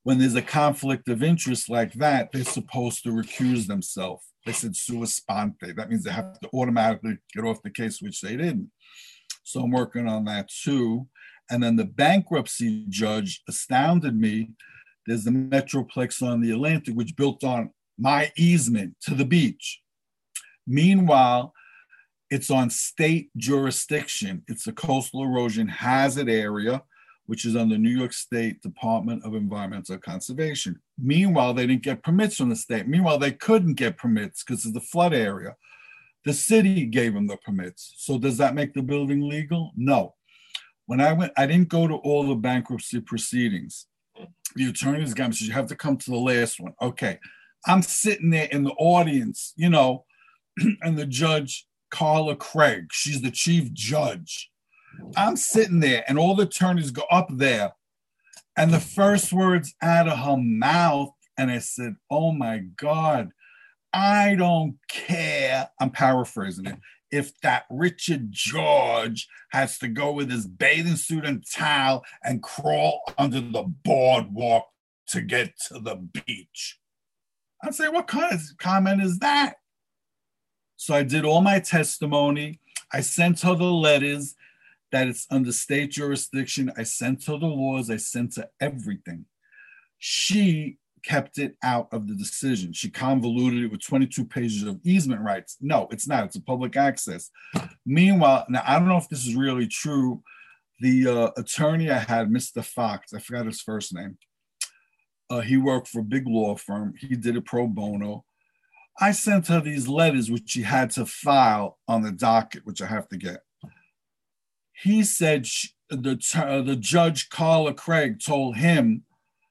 when there's a conflict of interest like that, they're supposed to recuse themselves. They said sua sponte. That means they have to automatically get off the case, which they didn't. So I'm working on that too. And then the bankruptcy judge astounded me. There's the Metroplex on the Atlantic, which built on my easement to the beach. Meanwhile, it's on state jurisdiction. It's a coastal erosion hazard area, which is under New York State Department of Environmental Conservation. Meanwhile, they didn't get permits from the state. Meanwhile, they couldn't get permits because of the flood area. The city gave them the permits. So does that make the building legal? No. When I went, I didn't go to all the bankruptcy proceedings. The attorneys got me, said, you have to come to the last one. Okay. I'm sitting there in the audience, you know, and the judge, Carla Craig, she's the chief judge. I'm sitting there and all the attorneys go up there and the first words out of her mouth, and I said, oh my God, I don't care. I'm paraphrasing it. If that Richard George has to go with his bathing suit and towel and crawl under the boardwalk to get to the beach. I'd say, what kind of comment is that? So I did all my testimony. I sent her the letters that it's under state jurisdiction. I sent her the laws. I sent her everything. She kept it out of the decision. She convoluted it with 22 pages of easement rights. No, it's not. It's a public access. Meanwhile, now I don't know if this is really true. The attorney I had, Mr. Fox, I forgot his first name. He worked for a big law firm. He did it pro bono. I sent her these letters, which she had to file on the docket, which I have to get. He said the judge, Carla Craig, told him,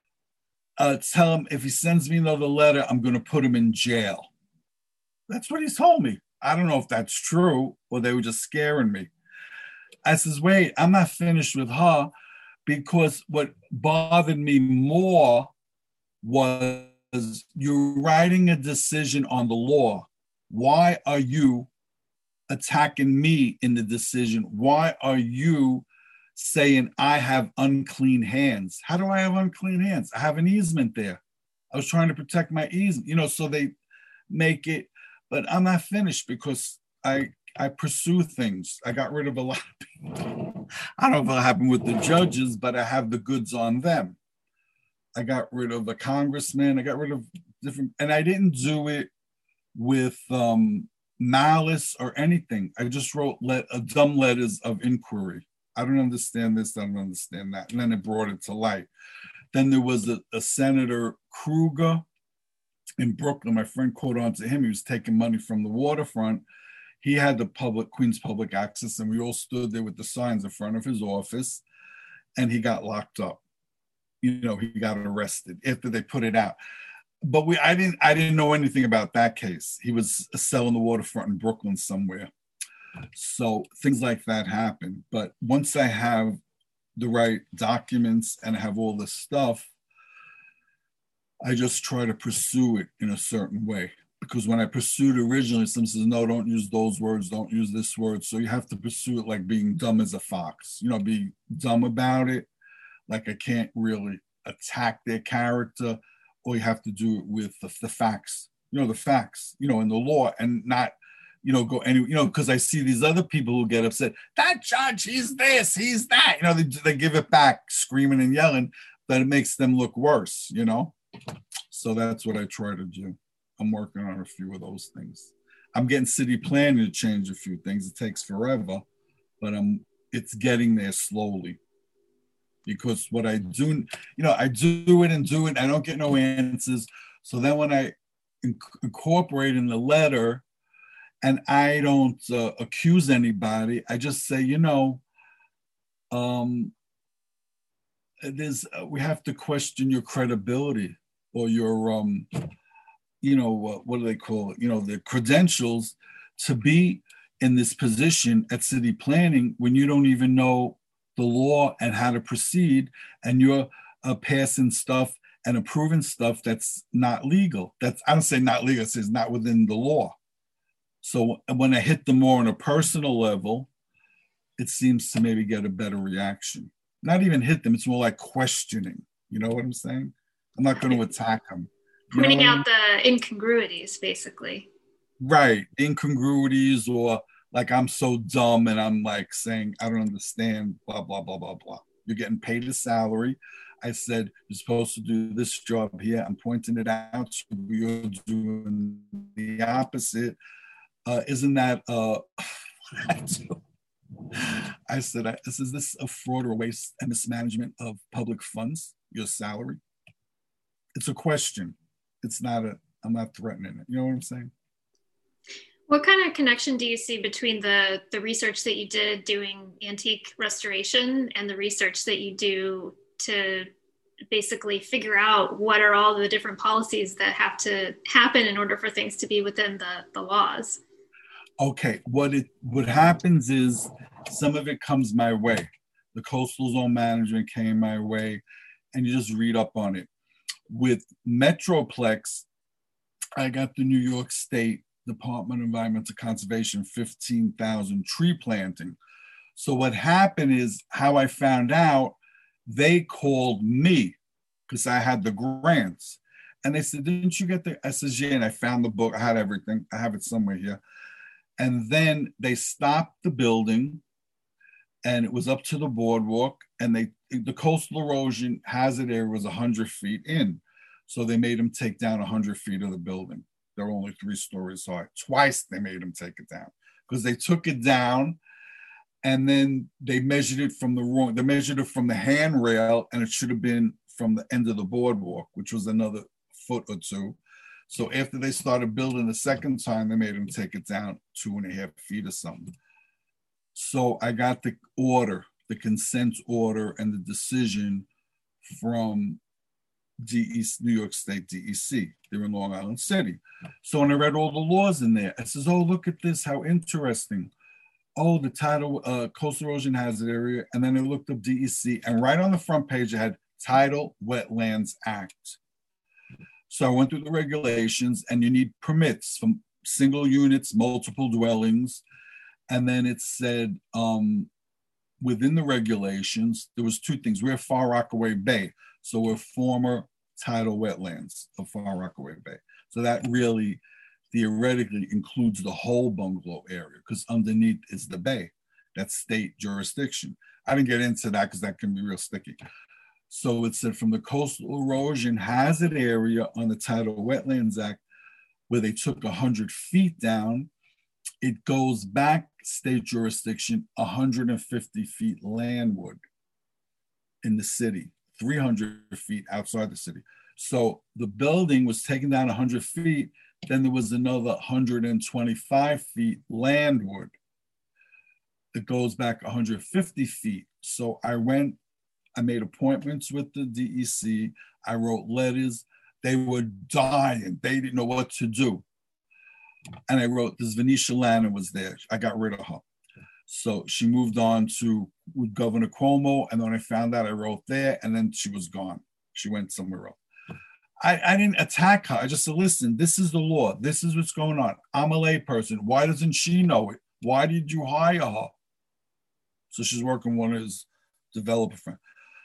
tell him if he sends me another letter, I'm going to put him in jail. That's what he told me. I don't know if that's true or they were just scaring me. I says, wait, I'm not finished with her, because what bothered me more was you're writing a decision on the law. Why are you attacking me in the decision? Why are you saying I have unclean hands? How do I have unclean hands? I have an easement there. I was trying to protect my easement, you know, so they make it, but I'm not finished because I pursue things. I got rid of a lot of people. I don't know if it happened with the judges, but I have the goods on them. I got rid of a congressman. I got rid of different, and I didn't do it with malice or anything. I just wrote dumb letters of inquiry. I don't understand this. I don't understand that. And then it brought it to light. Then there was a Senator Kruger in Brooklyn. My friend caught on to him. He was taking money from the waterfront. He had the Queens Public Access, and we all stood there with the signs in front of his office, and he got locked up. You know, he got arrested after they put it out. But I didn't know anything about that case. He was selling the waterfront in Brooklyn somewhere. So things like that happen. But once I have the right documents and I have all this stuff, I just try to pursue it in a certain way. Because when I pursued originally, someone says, no, don't use those words, don't use this word. So you have to pursue it like being dumb as a fox, you know, be dumb about it. Like I can't really attack their character, or you have to do it with the facts, you know, the facts, you know, in the law, and not, you know, go any, you know, because I see these other people who get upset, that judge, he's this, he's that, you know, they give it back screaming and yelling, but it makes them look worse, you know? So that's what I try to do. I'm working on a few of those things. I'm getting city planning to change a few things. It takes forever, but it's getting there slowly. Because what I do, you know, I do it. I don't get no answers. So then when I incorporate in the letter and I don't accuse anybody, I just say, you know, we have to question your credibility or your, you know, what do they call it? You know, the credentials to be in this position at city planning when you don't even know the law and how to proceed, and you're passing stuff and approving stuff that's not legal. I don't say not legal, it says not within the law. So when I hit them more on a personal level, it seems to maybe get a better reaction. Not even hit them, it's more like questioning. You know what I'm saying? I'm not going to attack them. You know Pointing what I out mean? the incongruities, basically. Right. Incongruities, or like I'm so dumb and I'm like saying, I don't understand, blah, blah, blah, blah, blah. You're getting paid a salary. I said, you're supposed to do this job here. I'm pointing it out. You're doing the opposite. Isn't that what I do? I said, is this a fraud or waste and mismanagement of public funds, your salary? It's a question. It's not I'm not threatening it. You know what I'm saying? What kind of connection do you see between the research that you did doing antique restoration and the research that you do to basically figure out what are all the different policies that have to happen in order for things to be within the laws? Okay, what happens is some of it comes my way. The coastal zone management came my way, and you just read up on it. With Metroplex, I got the New York State Department of Environmental Conservation 15,000 tree planting. So what happened is, how I found out, they called me because I had the grants. And they said, didn't you get the SSG? And I found the book. I had everything. I have it somewhere here. And then they stopped the building, and it was up to the boardwalk, and the coastal erosion hazard area was 100 feet in. So they made them take down 100 feet of the building. They're only 3 stories high. Twice they made them take it down because they took it down, and then they measured it from they measured it from the handrail, and it should have been from the end of the boardwalk, which was another foot or 2. So after they started building the second time, they made them take it down 2.5 feet or something. So I got the order, the consent order, and the decision from New York State DEC. They're in Long Island City. So when I read all the laws in there, I says, oh, look at this, how interesting. Oh, the tidal coastal erosion hazard area. And then I looked up DEC, and right on the front page, it had Tidal Wetlands Act. So I went through the regulations, and you need permits from single units, multiple dwellings. And then it said within the regulations, there was 2 things. We're Far Rockaway Bay. So we're former tidal wetlands of Far Rockaway Bay. So that really theoretically includes the whole bungalow area, because underneath is the bay. That's state jurisdiction. I didn't get into that because that can be real sticky. So it said from the coastal erosion hazard area on the Tidal Wetlands Act, where they took 100 feet down, it goes back state jurisdiction 150 feet landward in the city, 300 feet outside the city. So the building was taken down 100 feet, then there was another 125 feet landward. It goes back 150 feet. So I made appointments with the DEC. I wrote letters. They were dying. They didn't know what to do. And I wrote, this Venetia Lana was there. I got rid of her. So she moved on to Governor Cuomo. And then I found out, I wrote there, and then she was gone. She went somewhere else. I didn't attack her. I just said, listen, this is the law. This is what's going on. I'm a layperson. Why doesn't she know it? Why did you hire her? So she's working one of his developer friends.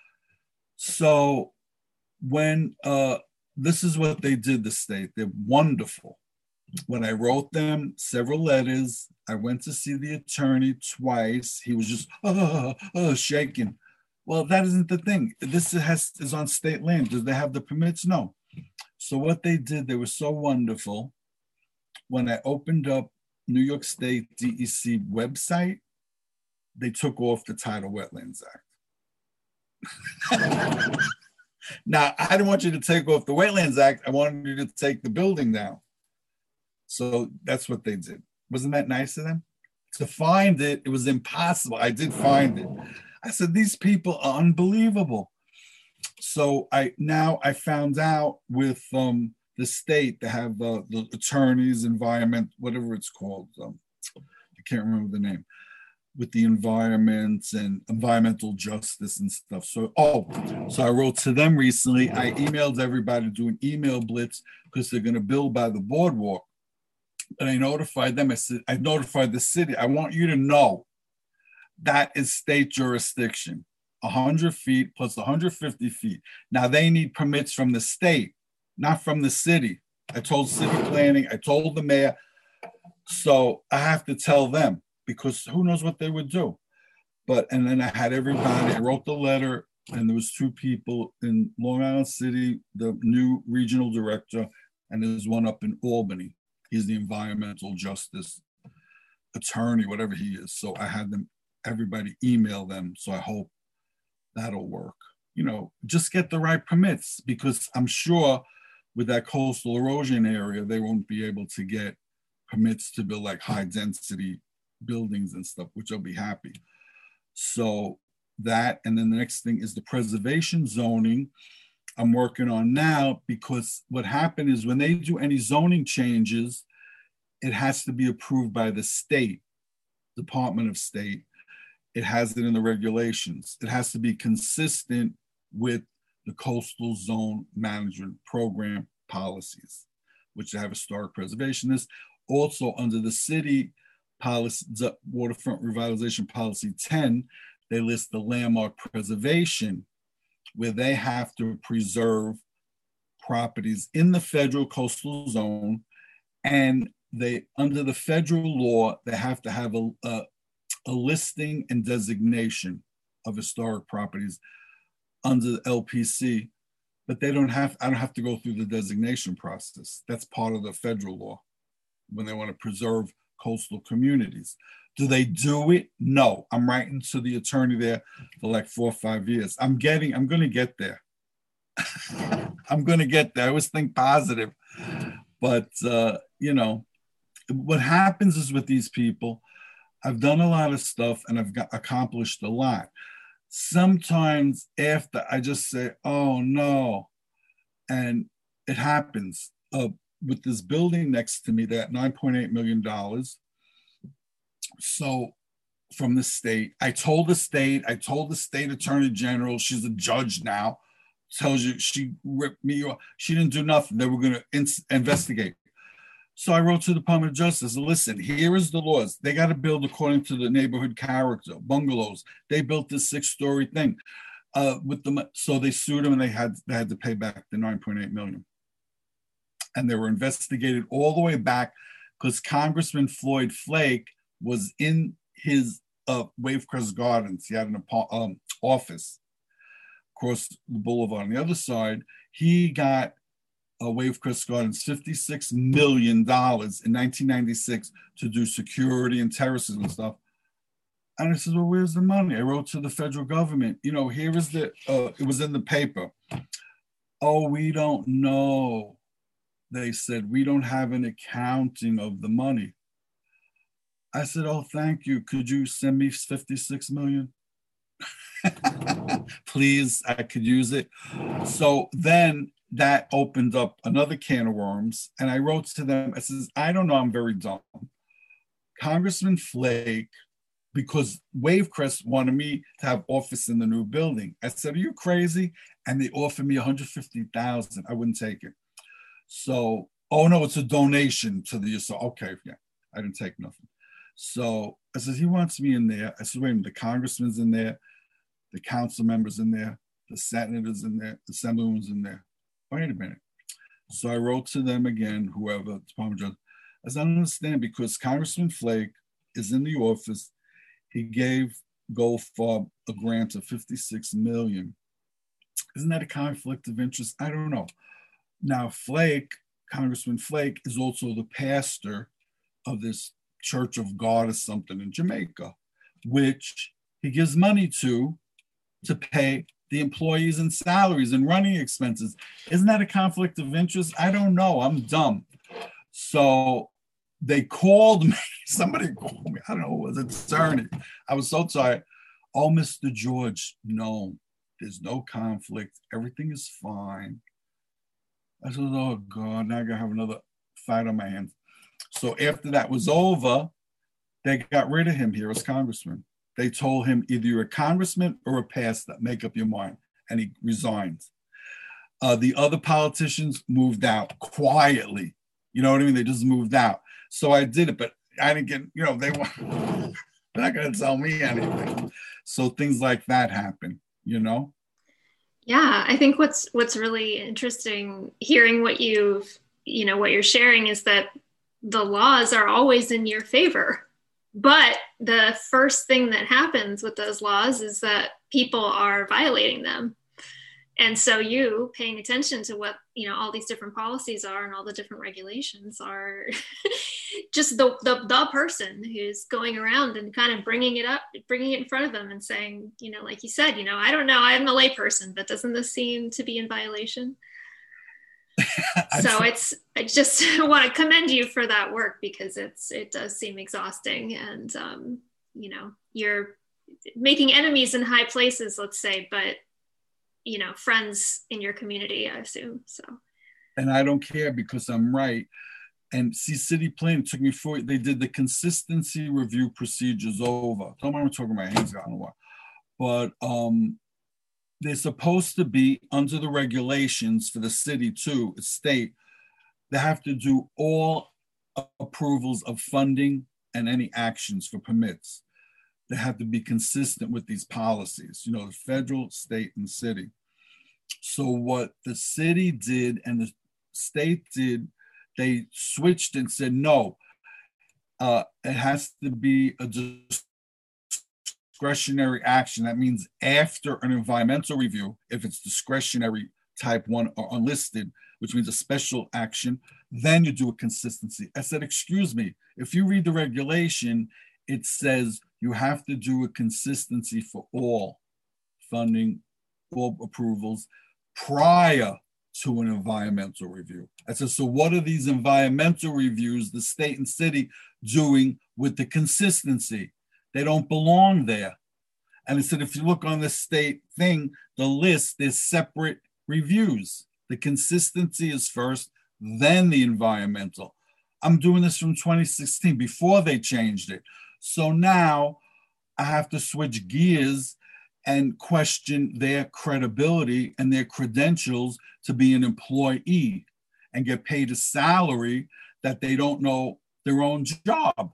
So when this is what they did, the state, they're wonderful. When I wrote them several letters, I went to see the attorney twice. He was just shaking. Well, that isn't the thing. This is on state land. Do they have the permits? No. So what they did, they were so wonderful. When I opened up New York State DEC website, they took off the Tidal Wetlands Act. Now, I didn't want you to take off the Wetlands Act. I wanted you to take the building down. So that's what they did. Wasn't that nice of them? To find it, it was impossible. I did find it. I said, these people are unbelievable. So I found out with the state, they have the attorneys, environment, whatever it's called. I can't remember the name, with the environments and environmental justice and stuff. So I wrote to them recently. I emailed everybody to do an email blitz because they're going to build by the boardwalk. And I notified them. I said, I notified the city. I want you to know that is state jurisdiction. 100 feet plus 150 feet. Now they need permits from the state, not from the city. I told city planning, I told the mayor. So I have to tell them because who knows what they would do. And then I had everybody, I wrote the letter, and there was 2 people in Long Island City, the new regional director, and there's one up in Albany. He's the environmental justice attorney, whatever he is. So I had everybody email them. So I hope that'll work. Just get the right permits, because I'm sure with that coastal erosion area, they won't be able to get permits to build like high density buildings and stuff, which I'll be happy. So that, and then the next thing is the preservation zoning I'm working on now, because what happened is when they do any zoning changes, it has to be approved by the state, Department of State. It has it in the regulations. It has to be consistent with the Coastal Zone Management Program policies, which they have historic preservationists. Also under the city policy, Waterfront Revitalization Policy 10, they list the landmark preservation, where they have to preserve properties in the federal coastal zone, and they, under the federal law, they have to have a listing and designation of historic properties under the LPC, but I don't have to go through the designation process. That's part of the federal law when they want to preserve coastal communities. Do they do it? No. I'm writing to the attorney there for like 4 or 5 years. I'm going to get there. I'm going to get there. I always think positive. But, what happens is with these people, I've done a lot of stuff and I've accomplished a lot. Sometimes after I just say, oh no, and it happens. With this building next to me, that $9.8 million. So from the state, I told the state attorney general, she's a judge now, tells you she ripped me off. She didn't do nothing. They were going to investigate. So I wrote to the Department of Justice, listen, here is the laws. They got to build according to the neighborhood character, bungalows. They built this 6-story thing. So they sued them and they had to pay back the $9.8 million. And they were investigated all the way back because Congressman Floyd Flake was in his Wavecrest Gardens. He had an office across the boulevard. On the other side, he got Wavecrest Gardens $56 million in 1996 to do security and terraces and stuff. And I said, well, where's the money? I wrote to the federal government, here is it was in the paper. Oh, we don't know. They said, we don't have an accounting of the money. I said, oh, thank you. Could you send me 56 million? Please, I could use it. So then that opened up another can of worms. And I wrote to them, I says, I don't know, I'm very dumb. Congressman Flake, because Wavecrest wanted me to have office in the new building. I said, are you crazy? And they offered me $150,000. I wouldn't take it. So, oh no, it's a donation to the, so okay, yeah, I didn't take nothing. So I said, he wants me in there. I said, wait a minute, the congressman's in there, the council members in there, the senators in there, the assemblyman's in there. Wait a minute. So I wrote to them again, whoever, Department of Justice. I said, I don't understand, because Congressman Flake is in the office. He gave Goldfarb a grant of $56 million. Isn't that a conflict of interest? I don't know. Now, Flake, Congressman Flake, is also the pastor of this Church of God or something in Jamaica, which he gives money to pay the employees and salaries and running expenses. Isn't that a conflict of interest? I don't know. I'm dumb. So they called me. Somebody called me. I don't know who was an attorney. I was so tired. Oh, Mr. George, no, there's no conflict. Everything is fine. I said, oh, God, now I'm going to have another fight on my hands. So after that was over, they got rid of him here as congressman. They told him, either you're a congressman or a pastor, make up your mind. And he resigned. The other politicians moved out quietly. You know what I mean? They just moved out. So I did it, but I didn't get, they're not going to tell me anything. So things like that happen. you know? Yeah, I think what's really interesting hearing what you're sharing is that the laws are always in your favor. But the first thing that happens with those laws is that people are violating them. And so you paying attention to what, all these different policies are and all the different regulations are just the person who's going around and kind of bringing it in front of them and saying, like you said, I don't know, I'm a layperson, but doesn't this seem to be in violation? So I just want to commend you for that work because it does seem exhausting, and you're making enemies in high places, let's say, but friends in your community, I assume. So. And I don't care because I'm right. And see, city planning took me they did the consistency review procedures over. Don't mind me talking my hands out in a while. But they're supposed to be under the regulations for the city too, the state. They have to do all approvals of funding and any actions for permits. They have to be consistent with these policies, the federal, state, and city. So what the city did and the state did, they switched and said, no, it has to be a discretionary action. That means after an environmental review, if it's discretionary type 1 or unlisted, which means a special action, then you do a consistency. I said, excuse me, if you read the regulation, it says you have to do a consistency for all funding, all approvals prior to an environmental review. I said, so what are these environmental reviews, the state and city, doing with the consistency? They don't belong there. And I said, if you look on the state thing, the list, there's separate reviews. The consistency is first, then the environmental. I'm doing this from 2016, before they changed it. So now I have to switch gears and question their credibility and their credentials to be an employee and get paid a salary that they don't know their own job.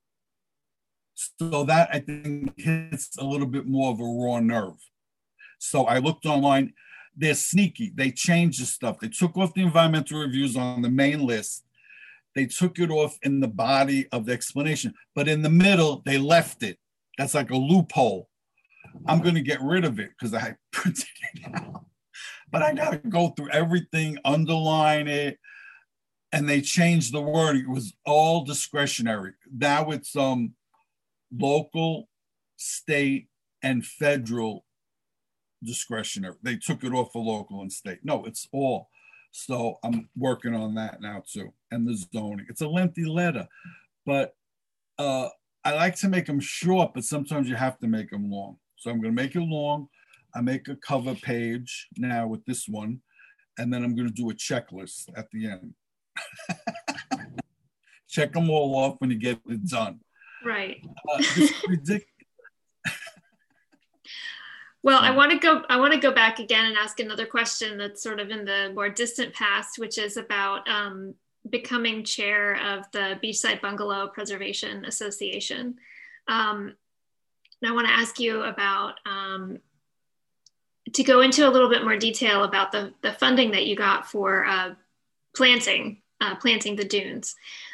So that, I think, hits a little bit more of a raw nerve. So I looked online. They're sneaky. They changed the stuff. They took off the environmental reviews on the main list. They took it off in the body of the explanation. But in the middle, they left it. That's like a loophole. I'm going to get rid of it because I printed it out. But I got to go through everything, underline it, and they changed the word. It was all discretionary. Now it's local, state, and federal discretionary. They took it off for local and state. No, it's all. So I'm working on that now too. And the zoning. It's a lengthy letter, but I like to make them short, but sometimes you have to make them long. So I'm going to make it long. I make a cover page now with this one, and then I'm going to do a checklist at the end. Check them all off when you get it done. Right. It's ridiculous. Well, I want to go back again and ask another question that's sort of in the more distant past, which is about becoming chair of the Beachside Bungalow Preservation Association. And I want to ask you about to go into a little bit more detail about the funding that you got for planting the dunes.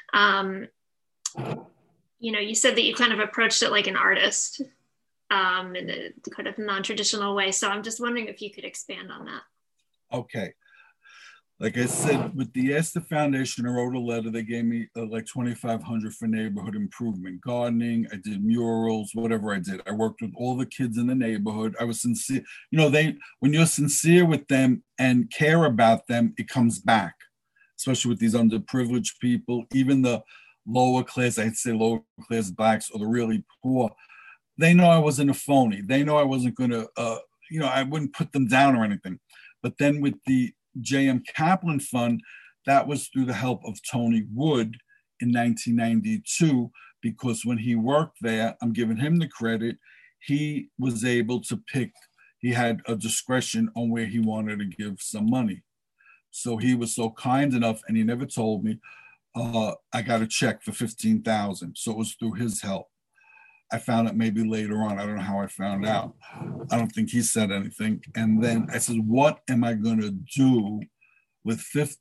You said that you kind of approached it like an artist. In a kind of non-traditional way. So I'm just wondering if you could expand on that. Okay. Like I said, with the Astor Foundation, I wrote a letter. They gave me like $2,500 for neighborhood improvement, gardening. I did murals, whatever I did. I worked with all the kids in the neighborhood. I was sincere. When you're sincere with them and care about them, it comes back, especially with these underprivileged people, even the lower class, I'd say lower class blacks or the really poor. They know I wasn't a phony. They know I wasn't going to, I wouldn't put them down or anything. But then with the J.M. Kaplan Fund, that was through the help of Tony Wood in 1992, because when he worked there, I'm giving him the credit, he was able to pick, he had a discretion on where he wanted to give some money. So he was so kind enough, and he never told me, I got a check for $15,000. So it was through his help. I found out maybe later on. I don't know how I found out. I don't think he said anything. And then I said, what am I going to do with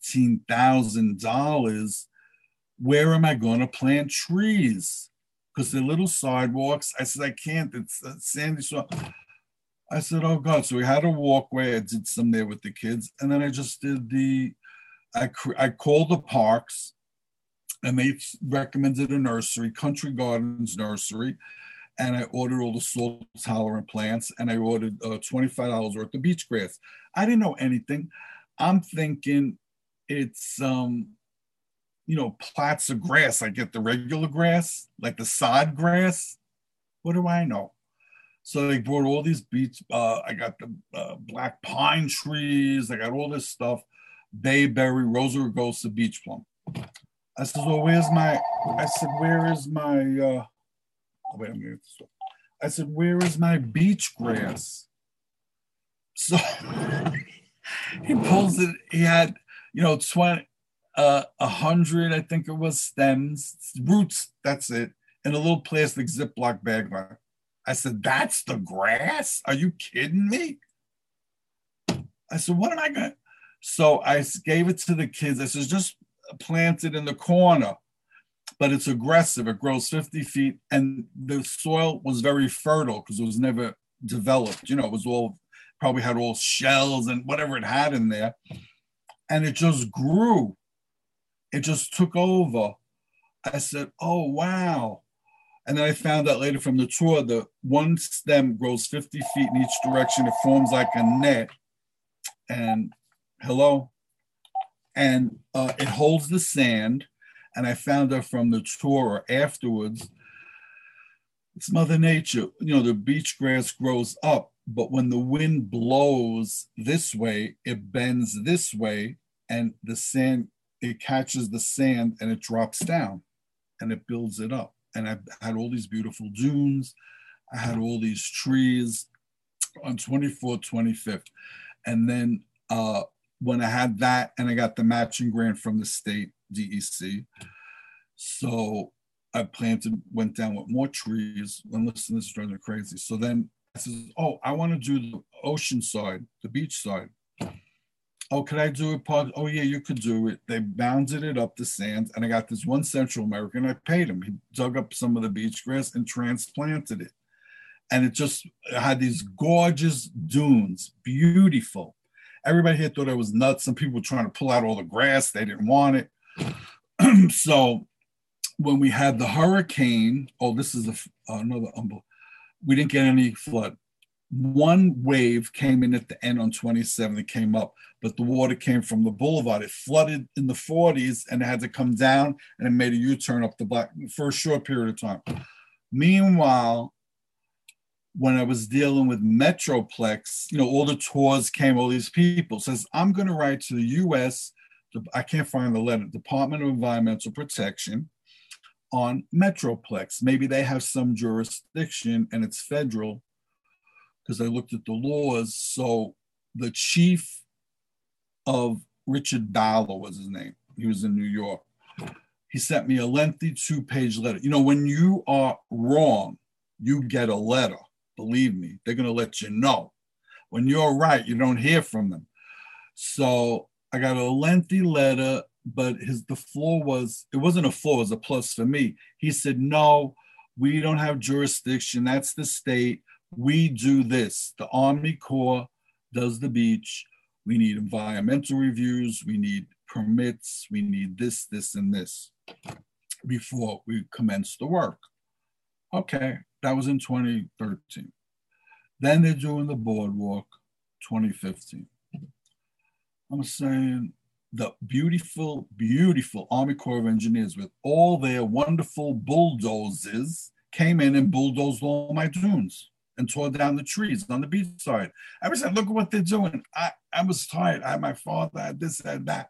$15,000? Where am I going to plant trees? Because they're little sidewalks. I said, I can't. It's sandy soil. I said, oh God. So we had a walkway. I did some there with the kids. And then I just did I called the parks, and they recommended a nursery, Country Gardens Nursery. And I ordered all the salt tolerant plants, and I ordered $25 worth of beach grass. I didn't know anything. I'm thinking it's, plats of grass. I get the regular grass, like the sod grass. What do I know? So they brought all these beach, I got the black pine trees. I got all this stuff, bayberry, rosa rugosa, beach plum. I said, well, where is my, wait a minute. I said, where is my beach grass? So he pulls it. He had, 100, I think it was, stems, roots. That's it. In a little plastic Ziploc bag. I said, that's the grass? Are you kidding me? I said, what am I going to? So I gave it to the kids. I said, just plant it in the corner. But it's aggressive. It grows 50 feet, and the soil was very fertile because it was never developed. It was all, probably had all shells and whatever it had in there. And it just grew. It just took over. I said, oh, wow. And then I found out later from the tour, the one stem grows 50 feet in each direction. It forms like a net. And hello. And it holds the sand. And I found out from the tour afterwards, it's Mother Nature. The beach grass grows up, but when the wind blows this way, it bends this way, and the sand, it catches the sand and it drops down and it builds it up. And I had all these beautiful dunes. I had all these trees on 24th, 25th. And then when I had that, and I got the matching grant from the state DEC, so I went down with more trees. And listen, this is driving me crazy. So then I said, oh, I want to do the ocean side, the beach side. Oh, could I do it? Oh, yeah, you could do it. They bounded it up the sand, and I got this one Central American. I paid him. He dug up some of the beach grass and transplanted it. And it had these gorgeous dunes, beautiful. Everybody here thought I was nuts. Some people were trying to pull out all the grass. They didn't want it. So when we had the hurricane, this is another we didn't get any flood. One wave came in at the end on 27. It came up, but the water came from the boulevard. It flooded in the 40s, and it had to come down, and it made a U-turn up the block for a short period of time. Meanwhile, when I was dealing with Metroplex, all the tours came, all these people. Says, I'm going to write to the U.S., I can't find the letter, Department of Environmental Protection, on Metroplex. Maybe they have some jurisdiction and it's federal, because I looked at the laws. So the chief of Richard Balla was his name. He was in New York. He sent me a lengthy 2-page letter. When you are wrong, you get a letter. Believe me, they're going to let you know. When you're right, you don't hear from them. So I got a lengthy letter, but the flaw was, it wasn't a flaw, it was a plus for me. He said, no, we don't have jurisdiction. That's the state. We do this. The Army Corps does the beach. We need environmental reviews. We need permits. We need this, this, and this before we commence the work. Okay, that was in 2013. Then they're doing the boardwalk, 2015. I'm saying the beautiful, beautiful Army Corps of Engineers with all their wonderful bulldozers came in and bulldozed all my dunes and tore down the trees on the beach side. I was like, look at what they're doing. I was tired. I had my father, I had this, I had that.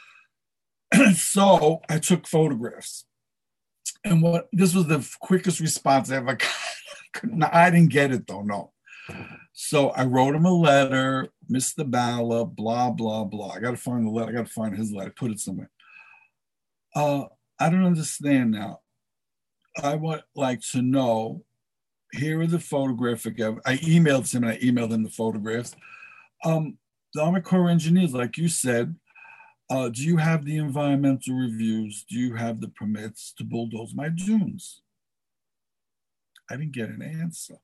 So I took photographs. And this was the quickest response I ever got. I didn't get it though, no. So I wrote him a letter, Mr. Balla, blah, blah, blah. I got to find the letter. I got to find his letter, put it somewhere. I don't understand now. I would like to know here are the photographic. I emailed him and I emailed him the photographs. The Army Corps of Engineers, like you said, do you have the environmental reviews? Do you have the permits to bulldoze my dunes? I didn't get an answer.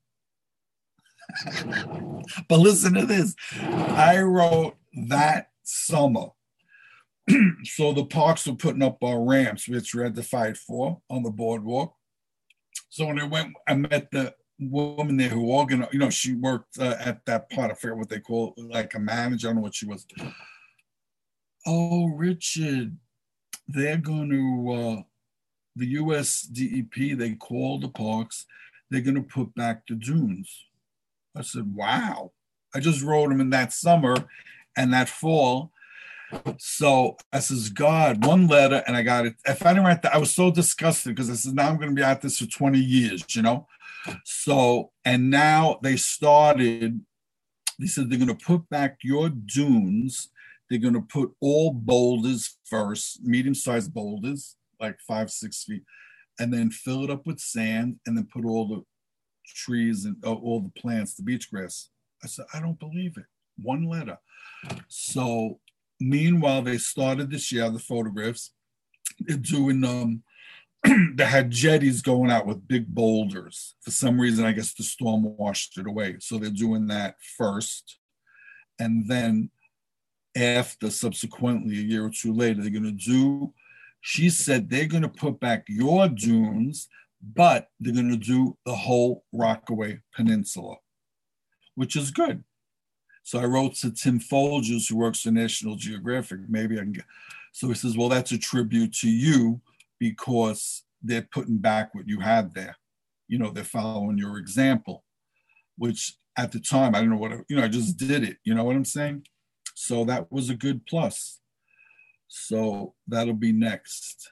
But listen to this. I wrote that summer. So the parks were putting up our ramps, which we had to fight for on the boardwalk. So when I went, I met the woman there who organized, she worked at that part. I forget what they call it, like a manager. I don't know what she was. Oh, Richard, they're going to, the US DEP, they called the parks. They're going to put back the dunes. I said, wow. I just wrote them in that summer and that fall. So I says, God, one letter, and I got it. If I didn't write that, I was so disgusted because I said, now I'm going to be at this for 20 years, So, and now they said they're going to put back your dunes. They're going to put all boulders first, medium-sized boulders, like 5-6 feet, and then fill it up with sand, and then put all the trees and all the plants, the beach grass. I said, I don't believe it. One letter. So meanwhile, they started this year, the photographs. They're doing, they had jetties going out with big boulders. For some reason, I guess the storm washed it away. So they're doing that first. And then after, subsequently, a year or two later, they're going to do, she said they're going to put back your dunes, but they're going to do the whole Rockaway Peninsula, which is good. So I wrote to Tim Folgers, who works for National Geographic. Maybe I can get. So he says, well, that's a tribute to you because they're putting back what you had there. They're following your example, which at the time, I don't know what, I just did it. You know what I'm saying? So that was a good plus. So that'll be next,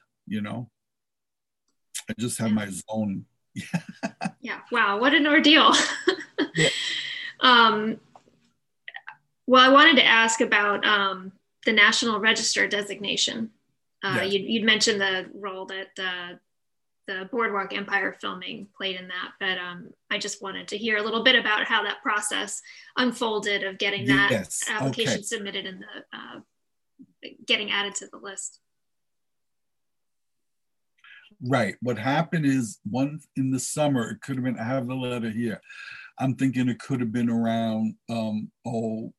I just have my zone. Yeah. Wow. What an ordeal. Yeah. Well, I wanted to ask about the National Register designation. Yes. You'd mentioned the role that the Boardwalk Empire filming played in that, but I just wanted to hear a little bit about how that process unfolded of getting that application submitted and getting added to the list. Right. What happened is in the summer, it could have been, I have the letter here. I'm thinking it could have been around 09.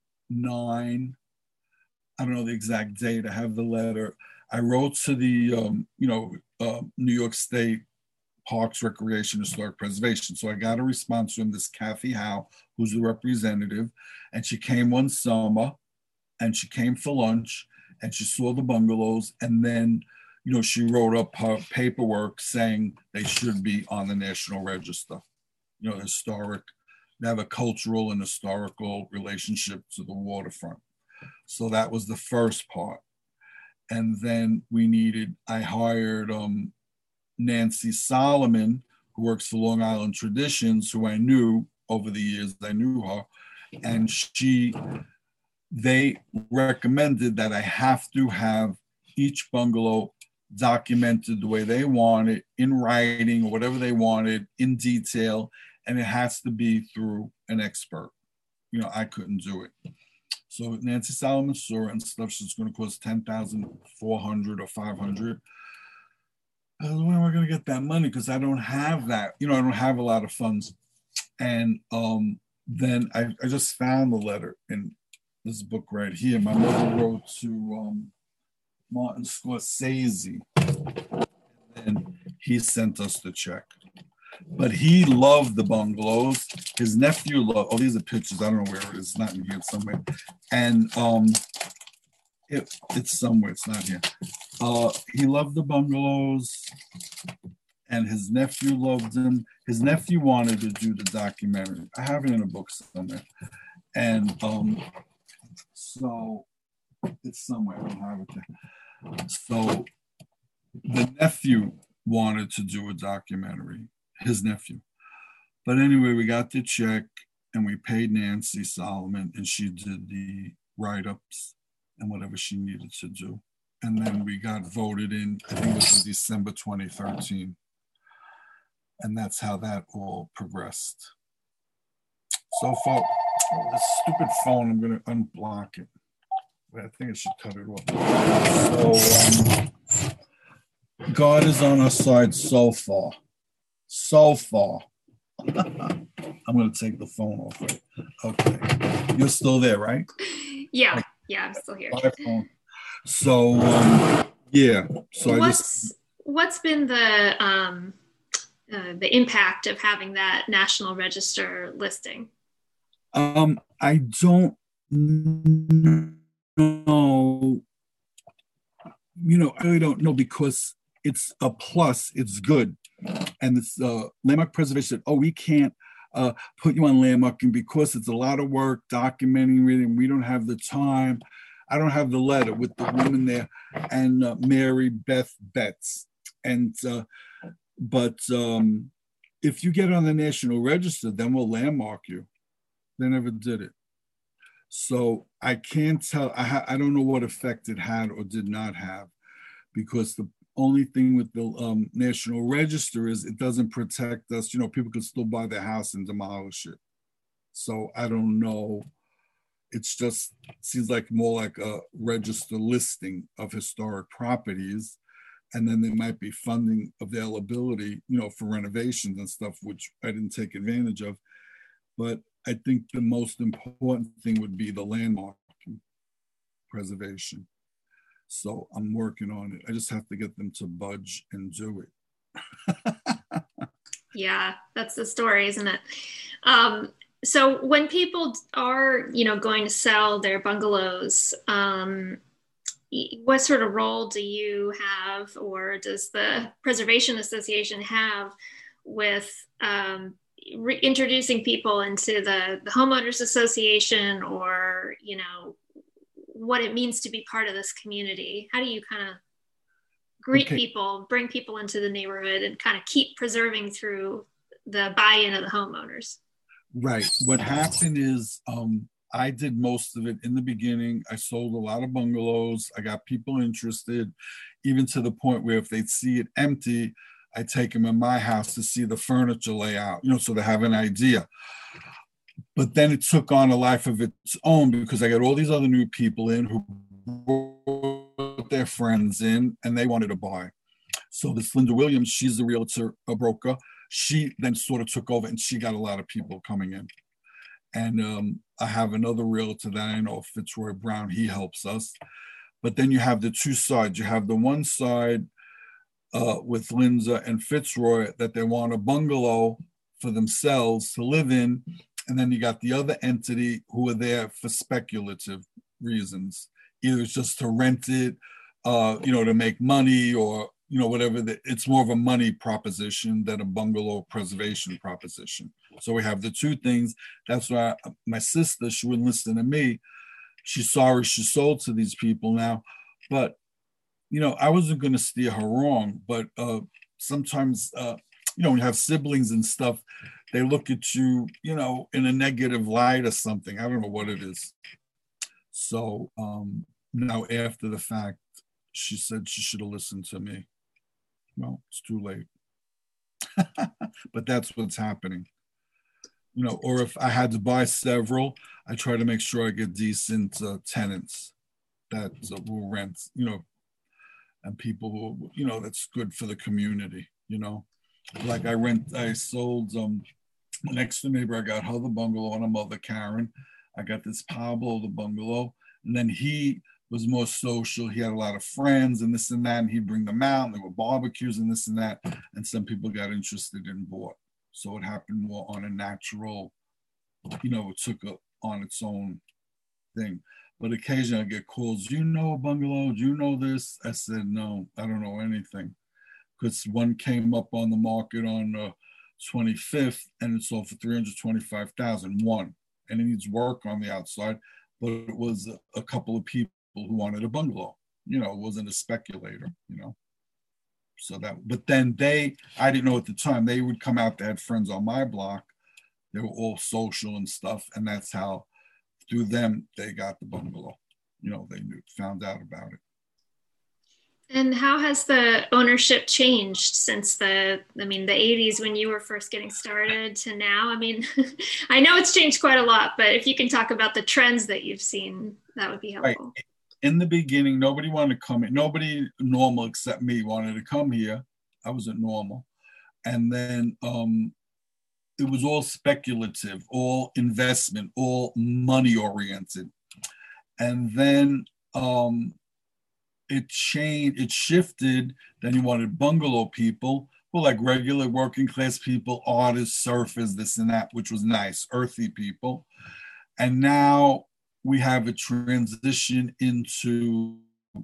I don't know the exact date. I have the letter. I wrote to the, New York State Parks, Recreation, Historic Preservation. So I got a response from this Kathy Howe, who's the representative. And she came one summer and she came for lunch and she saw the bungalows. And then, she wrote up her paperwork saying they should be on the National Register, historic. They have a cultural and historical relationship to the waterfront. So that was the first part. And then I hired Nancy Solomon, who works for Long Island Traditions, who I knew over the years, I knew her. And they recommended that I have to have each bungalow documented the way they want it, in writing or whatever they wanted, in detail. And it has to be through an expert. I couldn't do it. So Nancy Solomon saw it and stuff. She's going to cost $10,400 or $500. Where am I going to get that money? Because I don't have that. I don't have a lot of funds. And then I just found the letter in this book right here. My mother wrote to Martin Scorsese, and he sent us the check. But he loved the bungalows. His nephew loved. Oh, these are pictures. I don't know where it is. It's not in here somewhere. And it's somewhere. It's not here. He loved the bungalows, and his nephew loved them. His nephew wanted to do the documentary. I have it in a book somewhere, and so it's somewhere. I don't have it there. So the nephew wanted to do a documentary. His nephew. But anyway, we got the check and we paid Nancy Solomon and she did the write-ups and whatever she needed to do. And then we got voted in, I think it was in December 2013. And that's how that all progressed. So far, this stupid phone, I'm going to unblock it. But I think I should cut it off. So, God is on our side so far. So far. I'm going to take the phone off. Right? Okay. You're still there, right? Yeah. Yeah, I'm still here. So, yeah. So what's been the impact of having that National Register listing? I don't know. I really don't know, because it's a plus. It's good. And this landmark preservation said, oh, we can't put you on landmarking because it's a lot of work documenting it, and we don't have the time. I don't have the letter with the woman there and Mary Beth Betts. And but if you get on the National Register, then we'll landmark you. They never did it. So I can't tell. I don't know what effect it had or did not have, because the only thing with the National Register is it doesn't protect us. People can still buy their house and demolish it. So I don't know. It's just seems like more like a register listing of historic properties. And then there might be funding availability, for renovations and stuff, which I didn't take advantage of. But I think the most important thing would be the landmarking preservation. So I'm working on it. I just have to get them to budge and do it. Yeah, that's the story, isn't it? So when people are, going to sell their bungalows, what sort of role do you have, or does the Preservation Association have with introducing people into the homeowners association, or what it means to be part of this community? How do you kind of greet people, bring people into the neighborhood, and kind of keep preserving through the buy-in of the homeowners? Right. What happened is I did most of it in the beginning. I sold a lot of bungalows. I got people interested, even to the point where if they'd see it empty, I take them in my house to see the furniture layout, so they have an idea. But then it took on a life of its own, because I got all these other new people in who brought their friends in, and they wanted to buy. So this Linda Williams, she's a realtor, a broker. She then sort of took over, and she got a lot of people coming in. And I have another realtor that I know, Fitzroy Brown. He helps us. But then you have the two sides. You have the one side with Linda and Fitzroy that they want a bungalow for themselves to live in. And then you got the other entity who are there for speculative reasons. Either it's just to rent it, to make money, or, whatever. It's more of a money proposition than a bungalow preservation proposition. So we have the two things. That's why my sister, she wouldn't listen to me. She's sorry she sold to these people now. But, I wasn't going to steer her wrong. But sometimes, when you have siblings and stuff, they look at you, in a negative light or something. I don't know what it is. So now after the fact, she said she should have listened to me. Well, it's too late. But that's what's happening. Or if I had to buy several, I try to make sure I get decent tenants that will rent, and people who, that's good for the community, Like I sold next to neighbor, I got her the bungalow and a mother, Karen. I got this Pablo the bungalow, and then he was more social. He had a lot of friends and this and that, and he'd bring them out, and there were barbecues and this and that, and some people got interested and bought. So it happened more on a natural, it took on its own thing. But occasionally I get calls, do you know a bungalow? Do you know this? I said, no, I don't know anything. Because one came up on the market on 25th, and it sold for $325,000, one. And it needs work on the outside, but it was a couple of people who wanted a bungalow. It wasn't a speculator, So that, but then I didn't know at the time, they would come out, they had friends on my block. They were all social and stuff. And that's how, through them, they got the bungalow. They found out about it. And how has the ownership changed since the 80s when you were first getting started to now? I mean, I know it's changed quite a lot, but if you can talk about the trends that you've seen, that would be Right. helpful. In the beginning, nobody wanted to come in. Nobody normal except me wanted to come here. I wasn't normal. And then it was all speculative, all investment, all money oriented. And then it changed, it shifted. Then you wanted bungalow people, well, like regular working class people, artists, surfers, this and that, which was nice, earthy people. And now we have a transition into,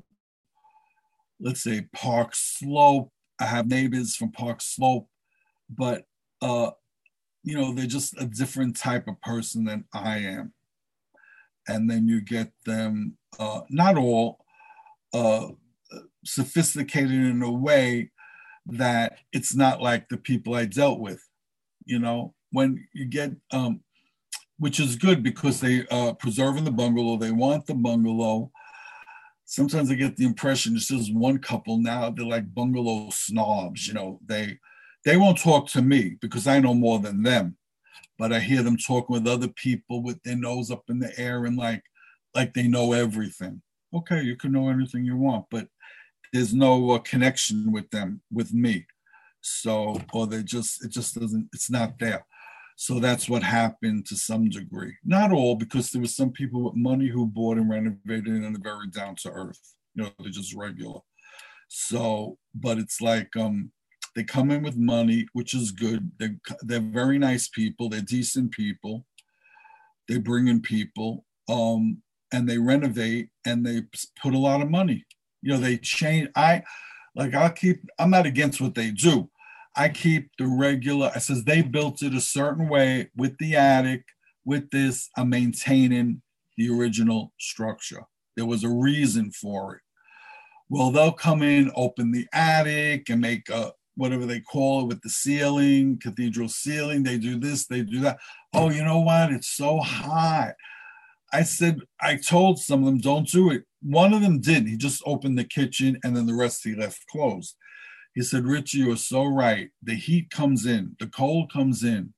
let's say, Park Slope. I have neighbors from Park Slope, but they're just a different type of person than I am. And then you get them, not all, uh, sophisticated in a way that it's not like the people I dealt with. When you get, which is good because they preserving the bungalow, they want the bungalow. Sometimes I get the impression this is one couple now, they're like bungalow snobs. They won't talk to me because I know more than them, but I hear them talking with other people with their nose up in the air and like they know everything. Okay, you can know anything you want, but there's no connection with them, with me. So, or it just doesn't, it's not there. So that's what happened to some degree. Not all, because there was some people with money who bought and renovated and they're very down to earth. They're just regular. So, but it's like they come in with money, which is good. They're very nice people. They're decent people. They bring in people, and they renovate and they put a lot of money. They change. I'm not against what they do. I keep the regular. I says they built it a certain way with the attic, with this. I'm maintaining the original structure. There was a reason for it. Well, they'll come in, open the attic, and make a whatever they call it with the ceiling, cathedral ceiling. They do this, they do that. Oh, you know what? It's so hot. I told some of them, don't do it. One of them did. He just opened the kitchen and then the rest he left closed. He said, Richie, you are so right. The heat comes in, the cold comes in.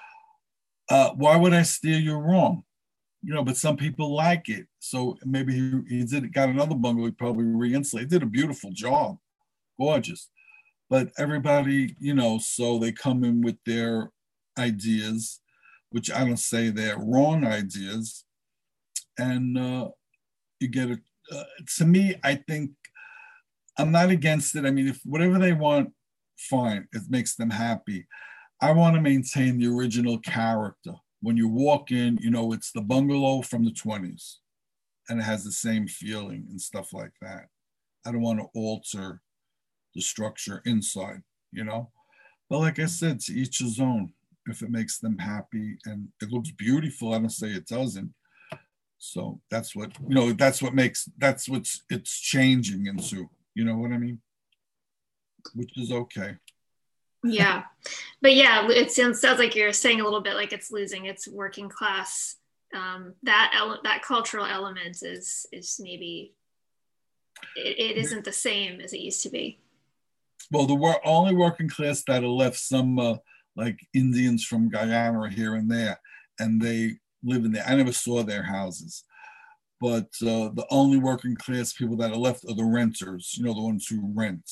Why would I steer you wrong? But some people like it. So maybe he got another bungalow, he probably re-insulated. He did a beautiful job, gorgeous. But everybody, so they come in with their ideas, which I don't say they're wrong ideas. And you get it. To me, I think I'm not against it. I mean, if whatever they want, fine. It makes them happy. I want to maintain the original character. When you walk in, it's the bungalow from the 20s and it has the same feeling and stuff like that. I don't want to alter the structure inside, But like I said, to each his own. If it makes them happy and it looks beautiful, I don't say it doesn't. So that's what, that's what's it's changing into, you know what I mean? Which is okay. Yeah. But yeah, it sounds like you're saying a little bit like it's losing its working class. That cultural element is maybe it isn't the same as it used to be. Well, the only working class that are left, some like Indians from Guyana are here and there, and they live in there. I never saw their houses, but the only working class people that are left are the renters, the ones who rent.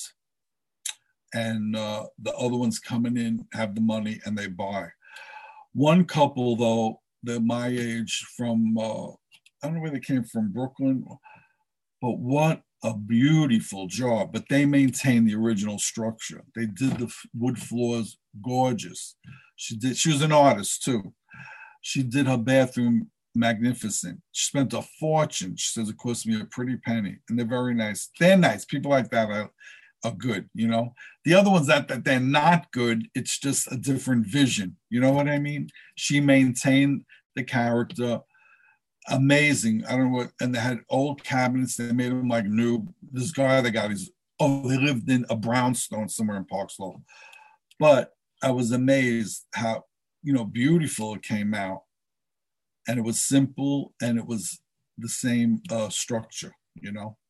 And the other ones coming in have the money and they buy. One couple, though, they're my age from, I don't know where they came from, Brooklyn, but what a beautiful job. But they maintain the original structure. They did the wood floors gorgeous. She was an artist too. She did her bathroom magnificent. She spent a fortune. She says it cost me a pretty penny. And they're very nice. They're nice. People like that are good, The other ones that they're not good, it's just a different vision. You know what I mean? She maintained the character. Amazing. I don't know what, and they had old cabinets. They made them like new. This guy they got his, they lived in a brownstone somewhere in Park Slope. But I was amazed how, beautiful it came out. And it was simple and it was the same structure,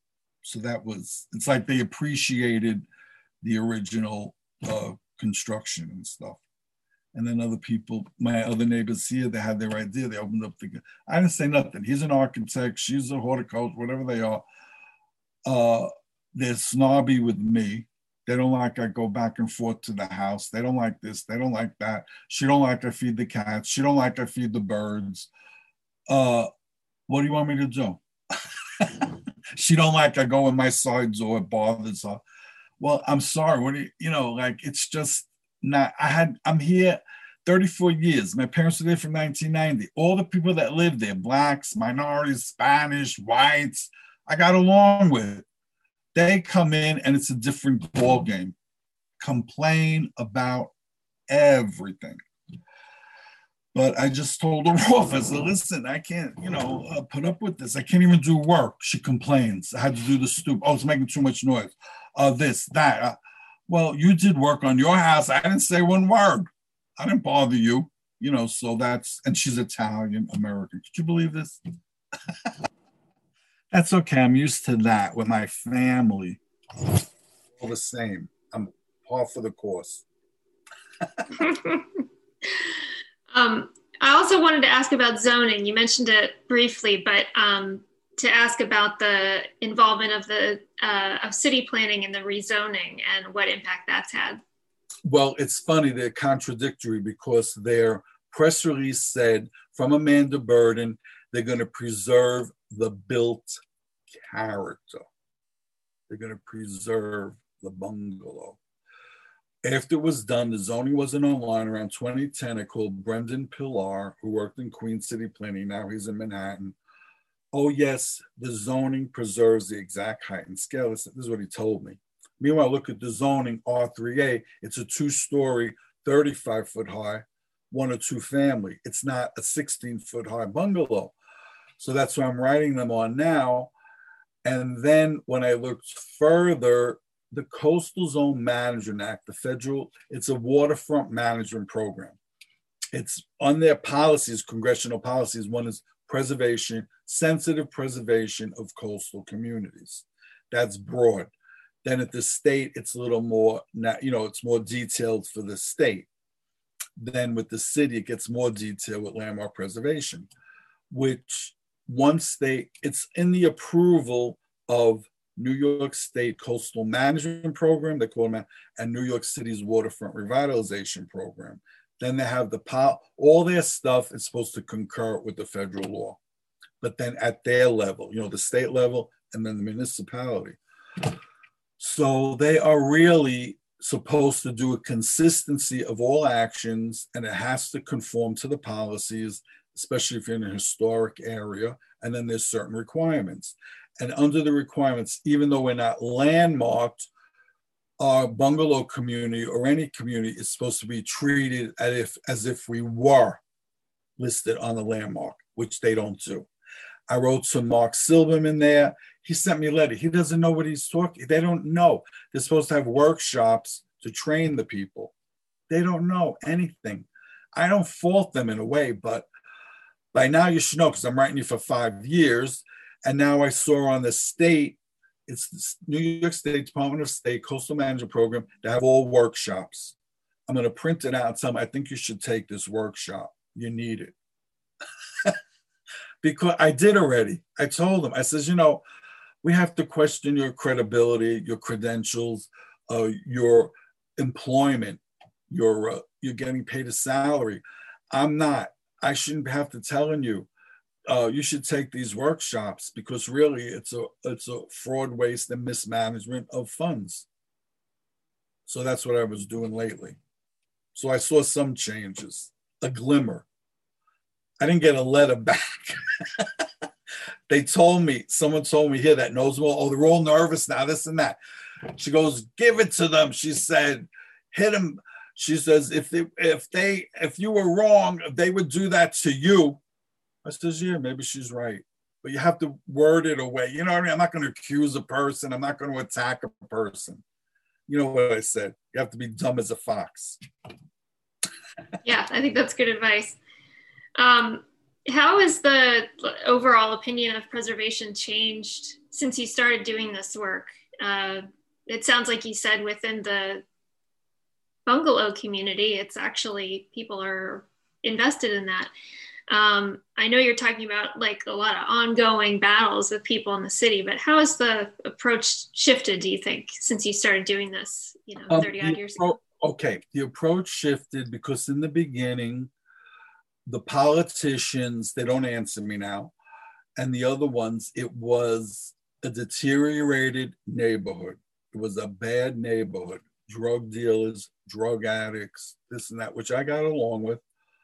So it's like they appreciated the original construction and stuff. And then other people, my other neighbors here, they had their idea. They opened up I didn't say nothing. He's an architect. She's a horticulturist, whatever they are. They're snobby with me. They don't like I go back and forth to the house. They don't like this. They don't like that. She don't like I feed the cats. She don't like I feed the birds. What do you want me to do? She don't like I go in my side door. It bothers her. Well, I'm sorry. What do you know? Like it's just not. I'm here 34 years. My parents were there from 1990. All the people that live there, blacks, minorities, Spanish, whites, I got along with. They come in and it's a different ball game. Complain about everything. But I just told her off. I said, listen, I can't, put up with this. I can't even do work. She complains. I had to do the stoop. Oh, it's making too much noise. This, that. Well, you did work on your house. I didn't say one word. I didn't bother you. So and she's Italian American. Could you believe this? That's okay. I'm used to that with my family. All the same. I'm par for the course. I also wanted to ask about zoning. You mentioned it briefly, but to ask about the involvement of city planning in the rezoning and what impact that's had. Well, it's funny. They're contradictory because their press release said from Amanda Burden, they're going to preserve the built character. They're going to preserve the bungalow. After it was done, the zoning wasn't online. Around 2010, I called Brendan Pillar, who worked in Queen City Planning. Now he's in Manhattan. Oh, yes, the zoning preserves the exact height and scale. This is what he told me. Meanwhile, look at the zoning R3A. It's a 2-story, 35-foot high, 1 or 2 family. It's not a 16-foot high bungalow. So that's what I'm writing them on now. And then when I looked further, the Coastal Zone Management Act, the federal, it's a waterfront management program. It's on their policies, congressional policies. One is preservation, sensitive preservation of coastal communities. That's broad. Then at the state, it's a little more, it's more detailed for the state. Then with the city, it gets more detailed with landmark preservation, which it's in the approval of New York State Coastal Management Program, they call them, and New York City's Waterfront Revitalization Program. Then they have all their stuff is supposed to concur with the federal law. But then at their level, the state level and then the municipality. So they are really supposed to do a consistency of all actions, and it has to conform to the policies, especially if you're in a historic area. And then there's certain requirements. And under the requirements, even though we're not landmarked, our bungalow community or any community is supposed to be treated as if we were listed on the landmark, which they don't do. I wrote to Mark Silverman there. He sent me a letter. He doesn't know what he's talking. They don't know. They're supposed to have workshops to train the people. They don't know anything. I don't fault them in a way, but by now you should know because I'm writing you for 5 years. And now I saw on the state, it's the New York State Department of State Coastal Management Program. They have all workshops. I'm going to print it out and tell them, I think you should take this workshop. You need it. Because I did already. I told them, I says, we have to question your credibility, your credentials, your employment, you're getting paid a salary. I'm not. I shouldn't have to telling you. You should take these workshops because really it's a fraud, waste, and mismanagement of funds. So that's what I was doing lately. So I saw some changes, a glimmer. I didn't get a letter back. Someone told me here that knows them all. Oh, they're all nervous now, this and that. She goes, give it to them. She said, hit them. She says, if you were wrong, they would do that to you. I says, yeah, maybe she's right. But you have to word it away. You know what I mean? I'm not going to accuse a person. I'm not going to attack a person. You know what I said? You have to be dumb as a fox. Yeah, I think that's good advice. How has the overall opinion of preservation changed since you started doing this work? It sounds like you said within the bungalow community, it's actually people are invested in that. I know you're talking about like a lot of ongoing battles with people in the city, but how has the approach shifted, do you think, since you started doing this, 30 odd years ago? Okay, the approach shifted because in the beginning, the politicians, they don't answer me now, and the other ones, it was a deteriorated neighborhood. It was a bad neighborhood. Drug dealers, drug addicts, this and that, which I got along with.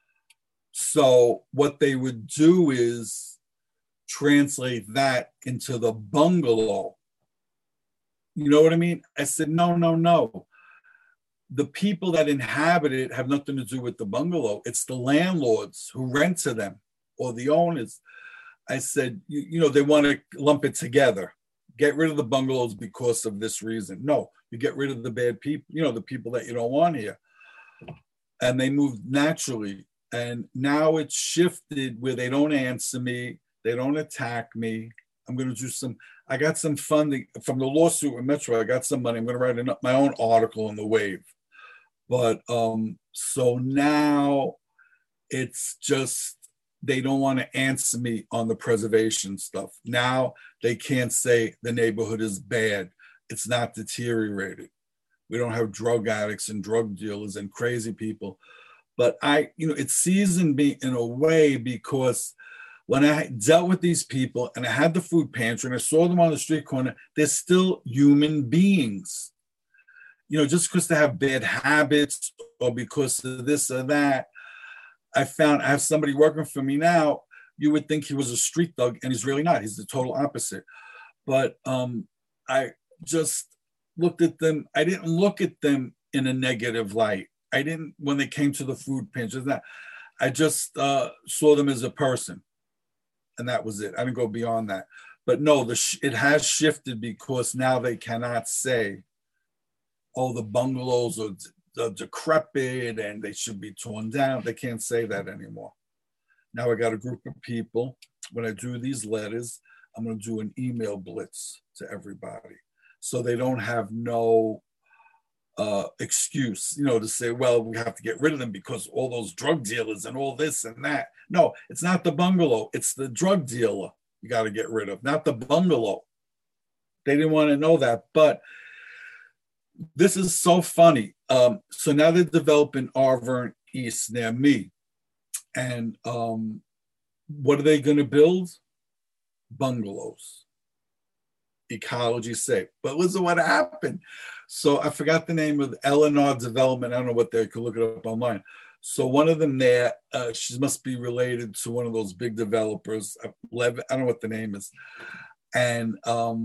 So what they would do is translate that into the bungalow. You know what I mean? I said, no, no, no. The people that inhabit it have nothing to do with the bungalow. It's the landlords who rent to them or the owners. I said, they want to lump it together. Get rid of the bungalows because of this reason. No, you get rid of the bad people, the people that you don't want here. And they moved naturally. And now it's shifted where they don't answer me. They don't attack me. I'm going to do I got some funding from the lawsuit with Metro. I got some money. I'm going to write my own article in the Wave. But so now it's just, they don't want to answer me on the preservation stuff. Now they can't say the neighborhood is bad. It's not deteriorated. We don't have drug addicts and drug dealers and crazy people. But it seasoned me in a way because when I dealt with these people and I had the food pantry and I saw them on the street corner, they're still human beings. Just because they have bad habits or because of this or that, I have somebody working for me now. You would think he was a street thug, and he's really not. He's the total opposite. But I just looked at them. I didn't look at them in a negative light. I didn't, when they came to the food pantry, I just saw them as a person. And that was it. I didn't go beyond that. But no, it has shifted because now they cannot say, oh, the bungalows are decrepit and they should be torn down. They can't say that anymore. Now I got a group of people. When I do these letters, I'm going to do an email blitz to everybody. So they don't have no excuse, to say, well, we have to get rid of them because all those drug dealers and all this and that. No, it's not the bungalow. It's the drug dealer you got to get rid of, not the bungalow. They didn't want to know that. But this is so funny. So now they're developing Arverne East near me. And what are they going to build? Bungalows. Ecology safe. But listen what happened. So I forgot the name of Eleanor Development. I don't know what they could look it up online. So one of them there, she must be related to one of those big developers. I don't know what the name is. And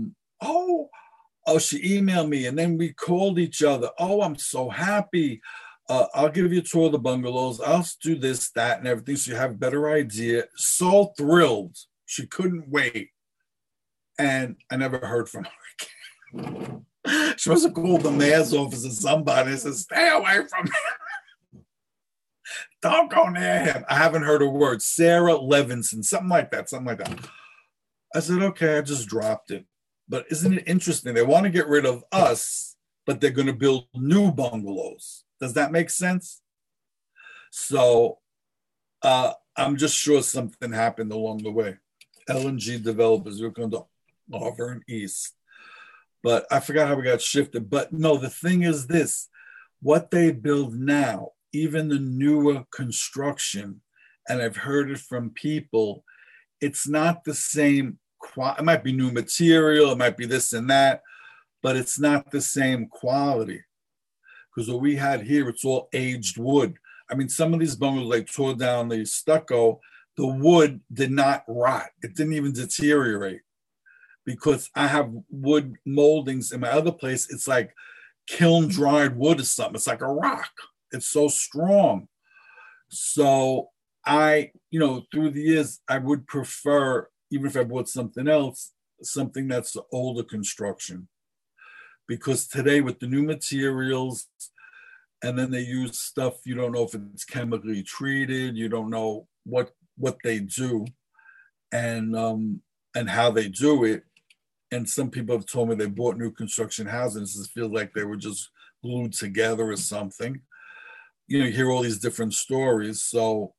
she emailed me and then we called each other. Oh, I'm so happy. I'll give you a tour of the bungalows. I'll do this, that, and everything so you have a better idea. So thrilled. She couldn't wait. And I never heard from her again. She must have called the mayor's office or somebody and said, stay away from him. Don't go near him. I haven't heard a word. Sarah Levinson, something like that. I said, okay, I just dropped it. But isn't it interesting? They want to get rid of us, but they're going to build new bungalows. Does that make sense? So I'm just sure something happened along the way. LNG developers, we're going to Arverne East. But I forgot how we got shifted. But no, the thing is this. What they build now, even the newer construction, and I've heard it from people, it's not the same. It might be new material, it might be this and that, but it's not the same quality. Because what we had here, it's all aged wood. I mean, some of these bungalows, they tore down the stucco, the wood did not rot. It didn't even deteriorate. Because I have wood moldings in my other place, it's like kiln dried wood or something. It's like a rock. It's so strong. So through the years, I would prefer, even if I bought something else, something that's older construction. Because today with the new materials, and then they use stuff, you don't know if it's chemically treated, you don't know what what they do and how they do it. And some people have told me they bought new construction houses. It feels like they were just glued together or something. You hear all these different stories. So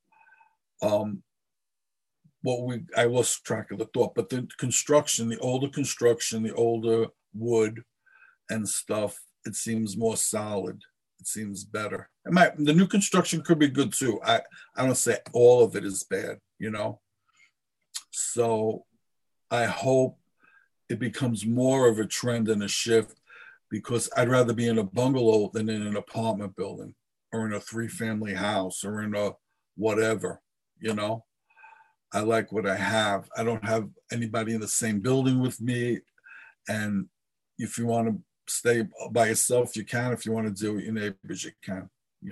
I lost track of the thought, but the construction, the older wood and stuff, it seems more solid. It seems better. The new construction could be good too. I don't say all of it is bad, So I hope it becomes more of a trend and a shift, because I'd rather be in a bungalow than in an apartment building or in a 3-family house or in a whatever, I like what I have. I don't have anybody in the same building with me. And if you want to stay by yourself, you can. If you want to deal with your neighbors, you can,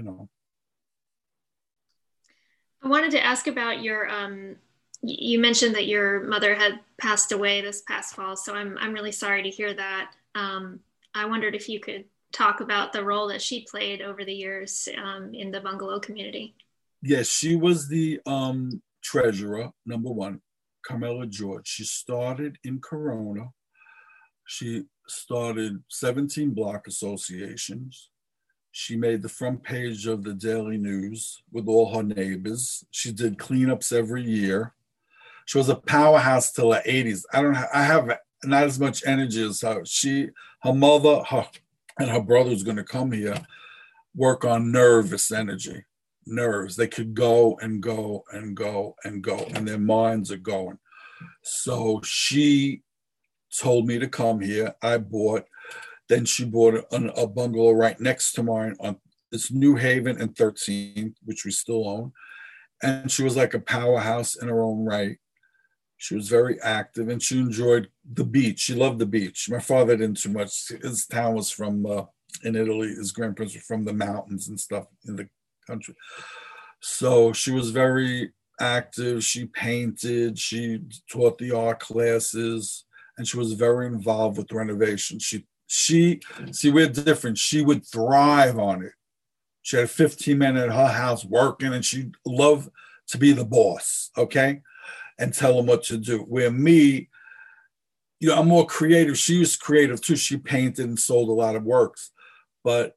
I wanted to ask about your, you mentioned that your mother had passed away this past fall. So I'm really sorry to hear that. I wondered if you could talk about the role that she played over the years in the bungalow community. Yes, she was the treasurer, number one, Carmela George. She started in Corona. She started 17 block associations. She made the front page of the Daily News with all her neighbors. She did cleanups every year. She was a powerhouse till the 80s. I have not as much energy as her. Her mother, and her brother was going to come here, work on nervous energy. Nerves. They could go and go and go and go, and their minds are going. So she told me to come here. Then she bought a bungalow right next to mine on this New Haven and 13th, which we still own. And she was like a powerhouse in her own right. She was very active and she enjoyed the beach. She loved the beach. My father didn't too much. His town was from in Italy. His grandparents were from the mountains and stuff in the country. So she was very active. She painted. She taught the art classes, and she was very involved with renovation. She see, we're different. She would thrive on it. She had 15 men at her house working, and she loved to be the boss, okay, and tell them what to do. Where me, I'm more creative. She was creative too. She painted and sold a lot of works, but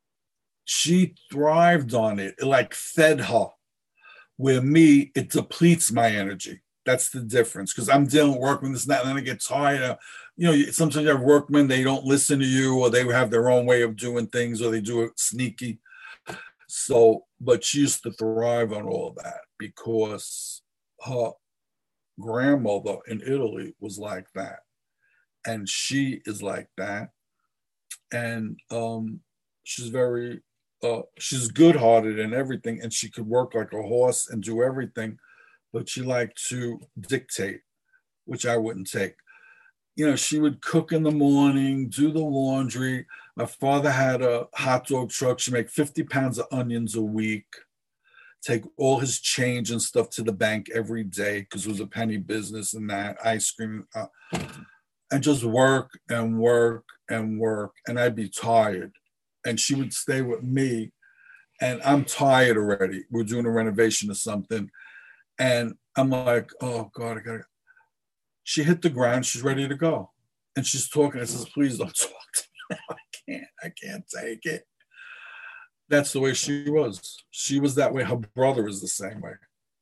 she thrived on it. It like fed her. Where me, it depletes my energy. That's the difference, because I'm dealing with workmen, this and that, and then I get tired. Sometimes you have workmen, they don't listen to you, or they have their own way of doing things, or they do it sneaky. So, but she used to thrive on all of that because her grandmother in Italy was like that. And she is like that. And she's very, she's good-hearted and everything, and she could work like a horse and do everything, but she liked to dictate, which I wouldn't take. She would cook in the morning, do the laundry. My father had a hot dog truck. She'd make 50 pounds of onions a week, take all his change and stuff to the bank every day because it was a penny business and that, ice cream, and just work and work and work. And I'd be tired. And she would stay with me, and I'm tired already. We're doing a renovation or something. And I'm like, oh God, she hit the ground. She's ready to go. And she's talking. I says, please don't talk to me. I can't take it. That's the way she was. She was that way. Her brother is the same way.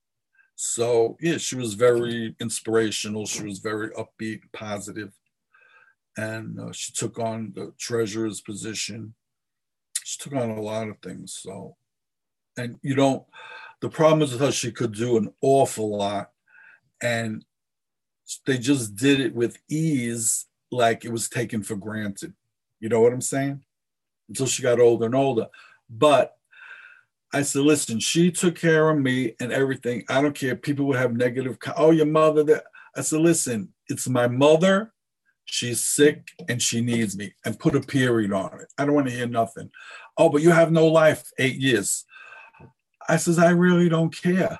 So yeah, she was very inspirational. She was very upbeat, positive. And she took on the treasurer's position. She took on a lot of things. So, and the problem is with her, she could do an awful lot. And they just did it with ease, like it was taken for granted. You know what I'm saying? Until she got older and older. But I said, listen, she took care of me and everything. I don't care. People would have negative, your mother. That. I said, listen, it's my mother. She's sick and she needs me, and put a period on it. I don't want to hear nothing. Oh, but you have no life, 8 years. I says, I really don't care.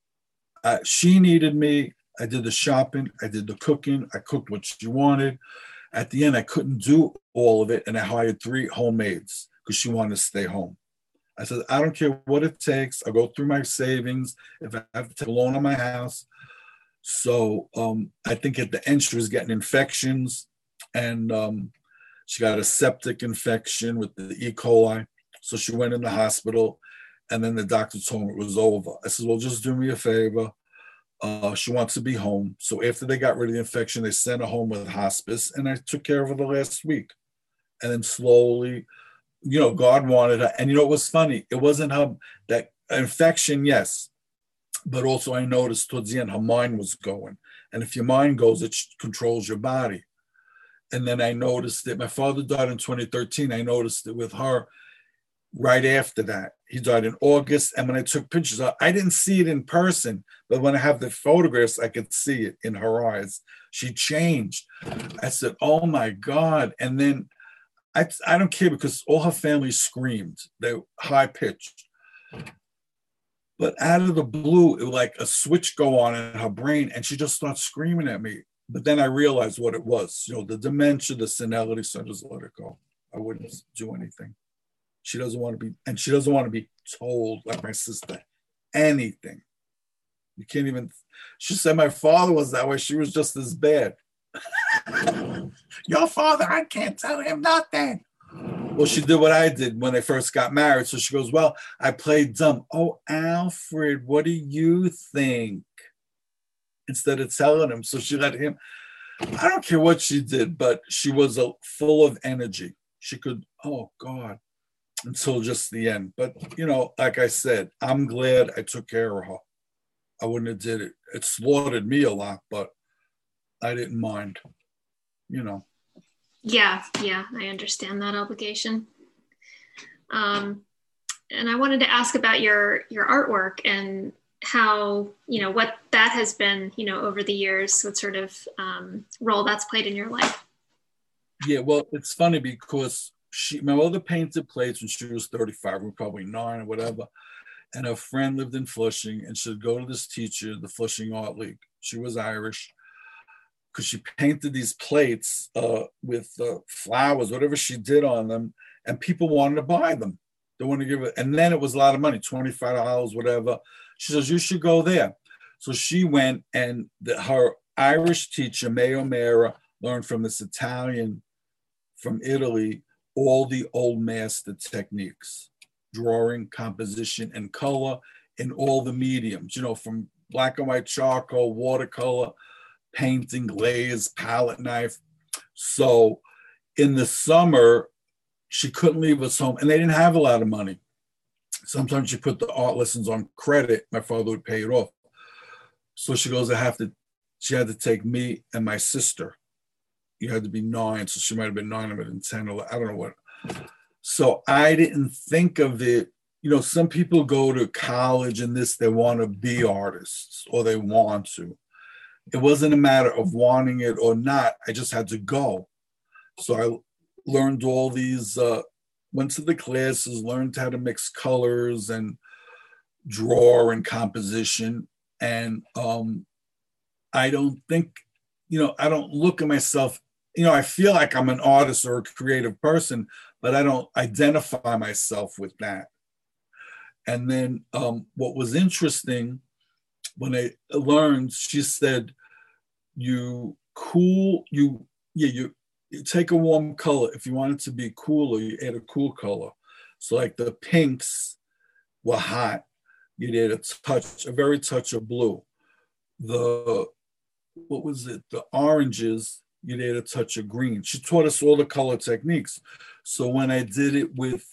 She needed me. I did the shopping. I did the cooking. I cooked what she wanted. At the end, I couldn't do all of it, and I hired 3 homemaids because she wanted to stay home. I said, I don't care what it takes. I'll go through my savings. If I have to take a loan on my house. So I think at the end she was getting infections, and she got a septic infection with the E. coli. So she went in the hospital, and then the doctor told me it was over. I said, well, just do me a favor. She wants to be home. So after they got rid of the infection, they sent her home with hospice, and I took care of her the last week. And then slowly, God wanted her. And it was funny. It wasn't her, that infection, yes. But also I noticed towards the end, her mind was going. And if your mind goes, it controls your body. And then I noticed that my father died in 2013. I noticed it with her right after that. He died in August. And when I took pictures, I didn't see it in person, but when I have the photographs, I could see it in her eyes. She changed. I said, oh my God. And then I don't care because all her family screamed. They were high pitched. But out of the blue, it was like a switch go on in her brain, and she just starts screaming at me. But then I realized what it was, the dementia, the senility, so I just let it go. I wouldn't do anything. She doesn't want to be, and she doesn't want to be told, like my sister, anything. You can't even, she said my father was that way. She was just as bad. Your father, I can't tell him nothing. Well, she did what I did when they first got married. So she goes, well, I played dumb. Oh, Alfred, what do you think? Instead of telling him. So she let him, I don't care what she did, but she was full of energy. She could, oh God, until just the end. But, like I said, I'm glad I took care of her. I wouldn't have did it. It slaughtered me a lot, but I didn't mind, Yeah, I understand that obligation. And I wanted to ask about your artwork and how, what that has been, over the years, what sort of role that's played in your life. Yeah, well, it's funny because my mother painted plates when she was 35, we were probably 9 or whatever. And her friend lived in Flushing, and she'd go to this teacher, the Flushing Art League. She was Irish, because she painted these plates with flowers, whatever she did on them, and people wanted to buy them. They wanted to give it, and then it was a lot of money, $25, whatever. She says, you should go there. So she went, and her Irish teacher, Mayo Mera, learned from this Italian from Italy all the old master techniques, drawing, composition, and color in all the mediums, from black and white charcoal, watercolor, painting, glaze, palette knife. So in the summer, she couldn't leave us home, and they didn't have a lot of money. Sometimes she put the art lessons on credit. My father would pay it off. So she goes, she had to take me and my sister. You had to be 9, so she might have been 9, I been 10, or I don't know what. So I didn't think of it. Some people go to college and they want to be artists, or they want to. It wasn't a matter of wanting it or not. I just had to go. So I learned all these, went to the classes, learned how to mix colors and draw and composition. And I don't think, I don't look at myself, I feel like I'm an artist or a creative person, but I don't identify myself with that. And then what was interesting, when I learned, she said, you take a warm color. If you want it to be cooler, you add a cool color. So like the pinks were hot, you'd add a very touch of blue. The oranges, you'd add a touch of green. She taught us all the color techniques. So when I did it with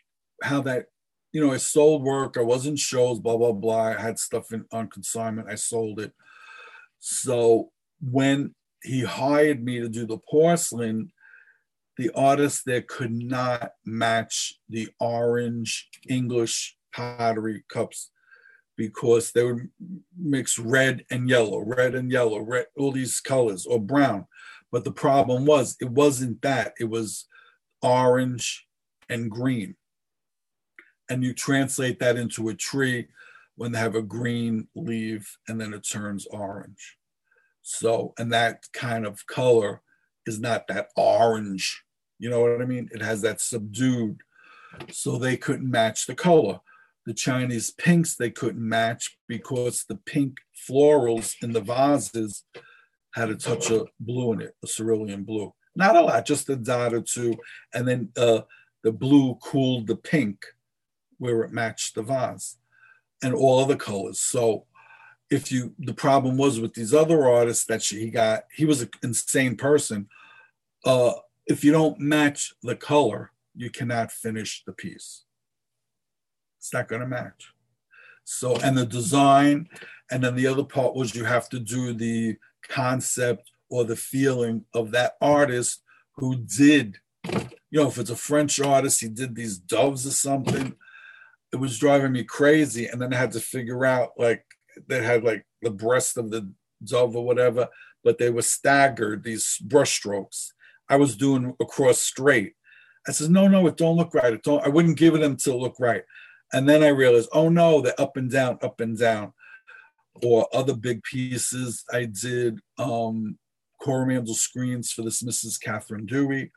I sold work, I was in shows, blah, blah, blah. I had stuff on consignment, I sold it. So when he hired me to do the porcelain, the artist there could not match the orange English pottery cups, because they would mix red and yellow, all these colors, or brown. But the problem was, it wasn't that. It was orange and green. And you translate that into a tree when they have a green leaf and then it turns orange. So, and that kind of color is not that orange. You know what I mean? It has that subdued. So they couldn't match the color. The Chinese pinks they couldn't match because the pink florals in the vases had a touch of blue in it, a cerulean blue. Not a lot, just a dot or two. And then the blue cooled the pink where it matched the vase and all other colors. So the problem was with these other artists that he was an insane person. If you don't match the color, you cannot finish the piece. It's not going to match. So, and the design, and then the other part was you have to do the concept or the feeling of that artist who did, if it's a French artist, he did these doves or something. It was driving me crazy. And then I had to figure out, like, they had like the breast of the dove or whatever, but they were staggered, these brush strokes. I was doing across straight. I said, no, it don't look right. I wouldn't give it until it looked right. And then I realized, oh no, they're up and down, up and down. Or other big pieces I did, Coromandel screens for this Mrs. Catherine Dewey.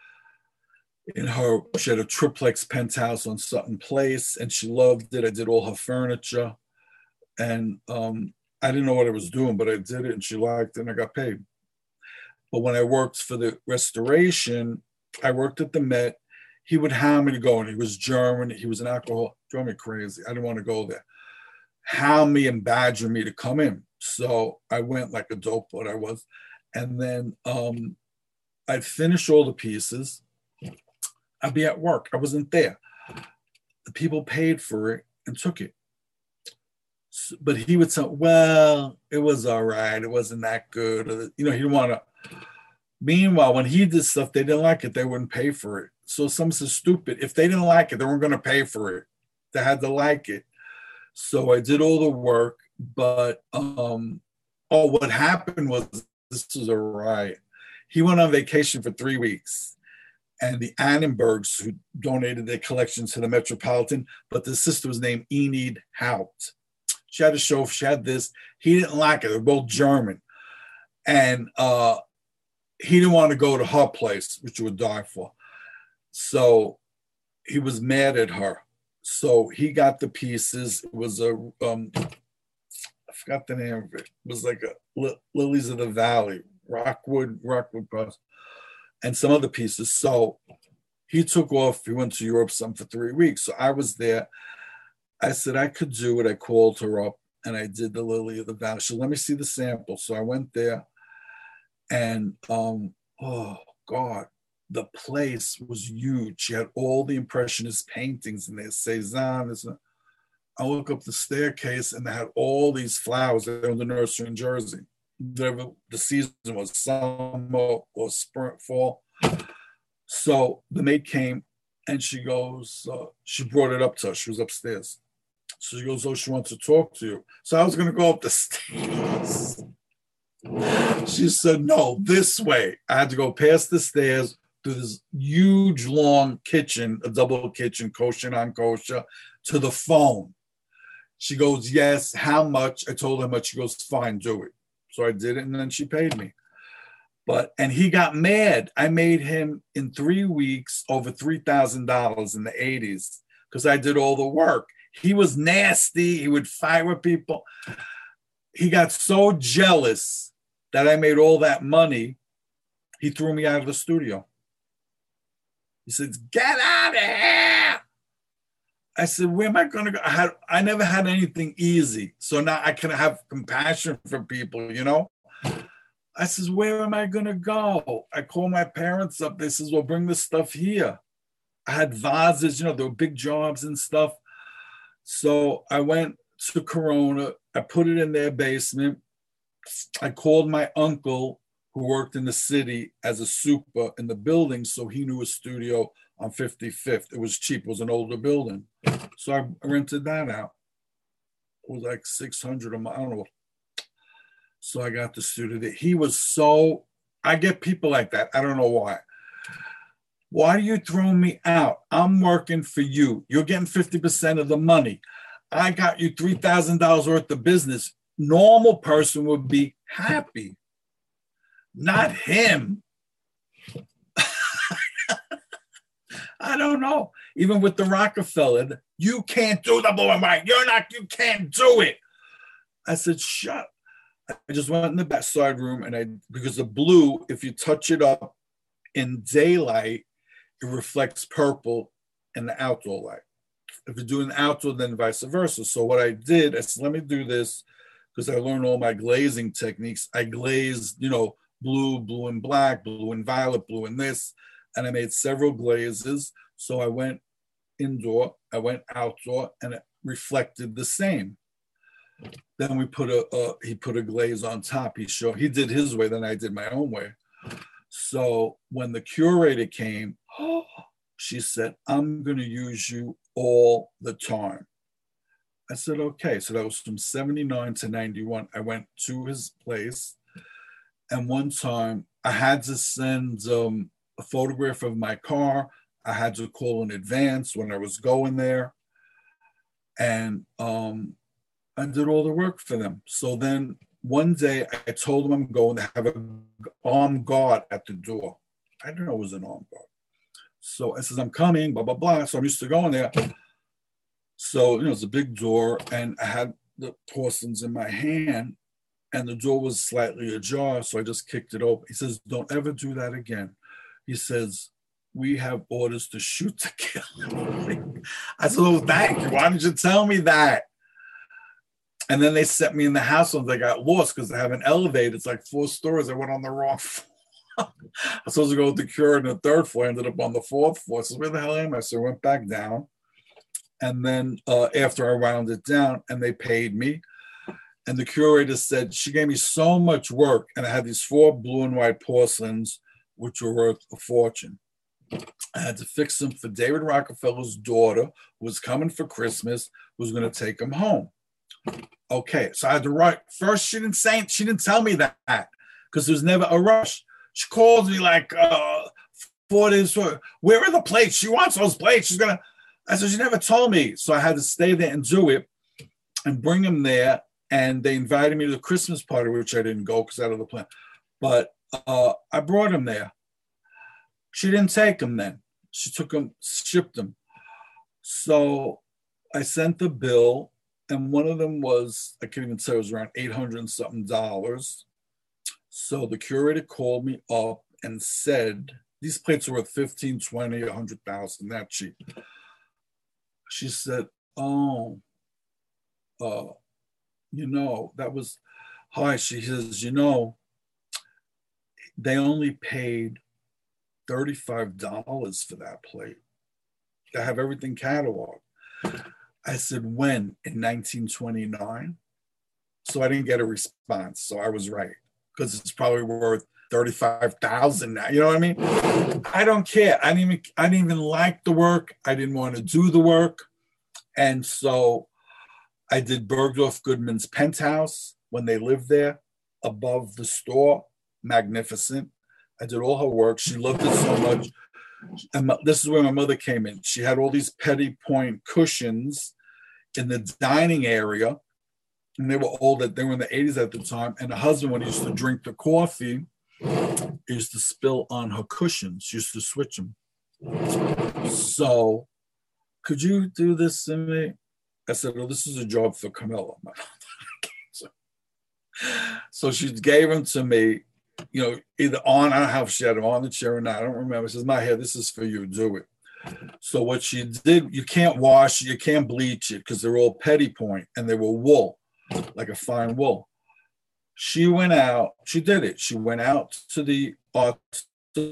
She had a triplex penthouse on Sutton Place, and she loved it. I did all her furniture. And I didn't know what I was doing, but I did it, and she liked it, and I got paid. But when I worked for the restoration, I worked at the Met. He would have me to go, and he was German. He was an alcoholic. Drove me crazy. I didn't want to go there. Hound me and badger me to come in. So I went like a dope, what I was. And then I'd finish all the pieces. I'd be at work. I wasn't there. The people paid for it and took it. So, but he would say, well, it was all right. It wasn't that good. Or, he didn't want to. Meanwhile, when he did stuff, they didn't like it. They wouldn't pay for it. So some said stupid. If they didn't like it, they weren't going to pay for it. They had to like it. So I did all the work, but what happened was, this was a riot. He went on vacation for 3 weeks, and the Annenbergs, who donated their collection to the Metropolitan, but the sister was named Enid Haupt. She had a show, she had this. He didn't like it. They're both German. And he didn't want to go to her place, which he would die for. So he was mad at her. So he got the pieces. It was I forgot the name of it. It was like a Lilies of the Valley, Rockwood Cross, and some other pieces. So he took off. He went to Europe for 3 weeks. So I was there. I said I could do it. I called her up and I did the Lily of the Valley. She said, let me see the sample. So I went there, and oh God, the place was huge. She had all the Impressionist paintings in there, Cézanne. I look up the staircase, and they had all these flowers. They were in the nursery in Jersey. Whatever the season was, summer or spring, fall. So the maid came, and she goes, she brought it up to her. She was upstairs. So she goes, oh, she wants to talk to you. So I was going to go up the stairs. She said, no, this way. I had to go past the stairs to this huge, long kitchen, a double kitchen, kosher, non-kosher, to the phone. She goes, yes, how much? I told her how much. She goes, fine, do it. So I did it, and then she paid me. And he got mad. I made him in 3 weeks over $3,000 in the 80s because I did all the work. He was nasty. He would fight with people. He got so jealous that I made all that money, he threw me out of the studio. He said, get out of here. I said, where am I going to go? I never had anything easy. So now I can have compassion for people, I says, where am I going to go? I call my parents up. They says, well, bring the stuff here. I had vases, there were big jobs and stuff. So I went to Corona. I put it in their basement. I called my uncle, who worked in the city as a super in the building, so he knew a studio on 55th. It was cheap. It was an older building. So I rented that out. It was like 600 a month. I don't know. So I got the studio there. He was I get people like that. I don't know why. Why do you throw me out? I'm working for you. You're getting 50% of the money. I got you $3,000 worth of business. Normal person would be happy. Not him. I don't know. Even with the Rockefeller, you can't do the blue and white. You can't do it. I said, shut. I just went in the back side room because the blue, if you touch it up in daylight, it reflects purple in the outdoor light. If you're doing outdoor, then vice versa. So what I did, I said, let me do this because I learned all my glazing techniques. I glazed, blue and black, blue and violet, blue and this, and I made several glazes. So I went indoor, I went outdoor, and it reflected the same. Then he put a glaze on top. He did his way, then I did my own way. So when the curator came, she said, I'm going to use you all the time. I said, okay. So that was from 79 to 91. I went to his place. And one time I had to send a photograph of my car. I had to call in advance when I was going there. And I did all the work for them. So then one day I told them I'm going to have an armed guard at the door. I didn't know it was an armed guard. So I says, I'm coming, blah, blah, blah. So I'm used to going there. So, it's a big door and I had the porcelains in my hand and the door was slightly ajar. So I just kicked it open. He says, don't ever do that again. He says, we have orders to shoot to kill. I said, oh, thank you. Why didn't you tell me that? And then they set me in the house and they got lost because they have an elevator. It's like 4 stories. I went on the wrong floor. I was supposed to go with the cure on the 3rd floor. I ended up on the 4th floor. So where the hell am I? So I went back down. And then after I wound it down and they paid me. And the curator said, she gave me so much work. And I had these 4 blue and white porcelains, which were worth a fortune. I had to fix them for David Rockefeller's daughter, who was coming for Christmas, who was going to take them home. Okay, so I had to write. First, she didn't tell me that because there was never a rush. She called me like 4 days. Where are the plates? She wants those plates. I said, she never told me. So I had to stay there and do it and bring them there. And they invited me to the Christmas party, which I didn't go because I had the plan. But I brought them there. She didn't take them then. She took them, shipped them. So I sent the bill. And one of them was, I can't even say, it was around $800 and something. So the curator called me up and said, these plates are worth 15, 20, 100,000, that cheap. She said, that was high. She says, they only paid $35 for that plate. They have everything cataloged. I said, when? In 1929? So I didn't get a response. So I was right because it's probably worth 35,000 now. You know what I mean? I don't care. I didn't even like the work. I didn't want to do the work. And so I did Bergdorf Goodman's penthouse when they lived there above the store. Magnificent. I did all her work. She loved it so much. And this is where my mother came in. She had all these Petty Point cushions in the dining area, and they were old. They were in the 80s at the time. And the husband, when he used to drink the coffee, he used to spill on her cushions. She used to switch them. So, could you do this to me? I said, well, this is a job for Camilla. So she gave them to me, either on, I don't know if she had them on the chair or not. I don't remember. She says, my hair, this is for you. Do it. So what she did, you can't wash, you can't bleach it because they're all Petty Point and they were wool, like a fine wool. She went out, she did it. She went out to the arts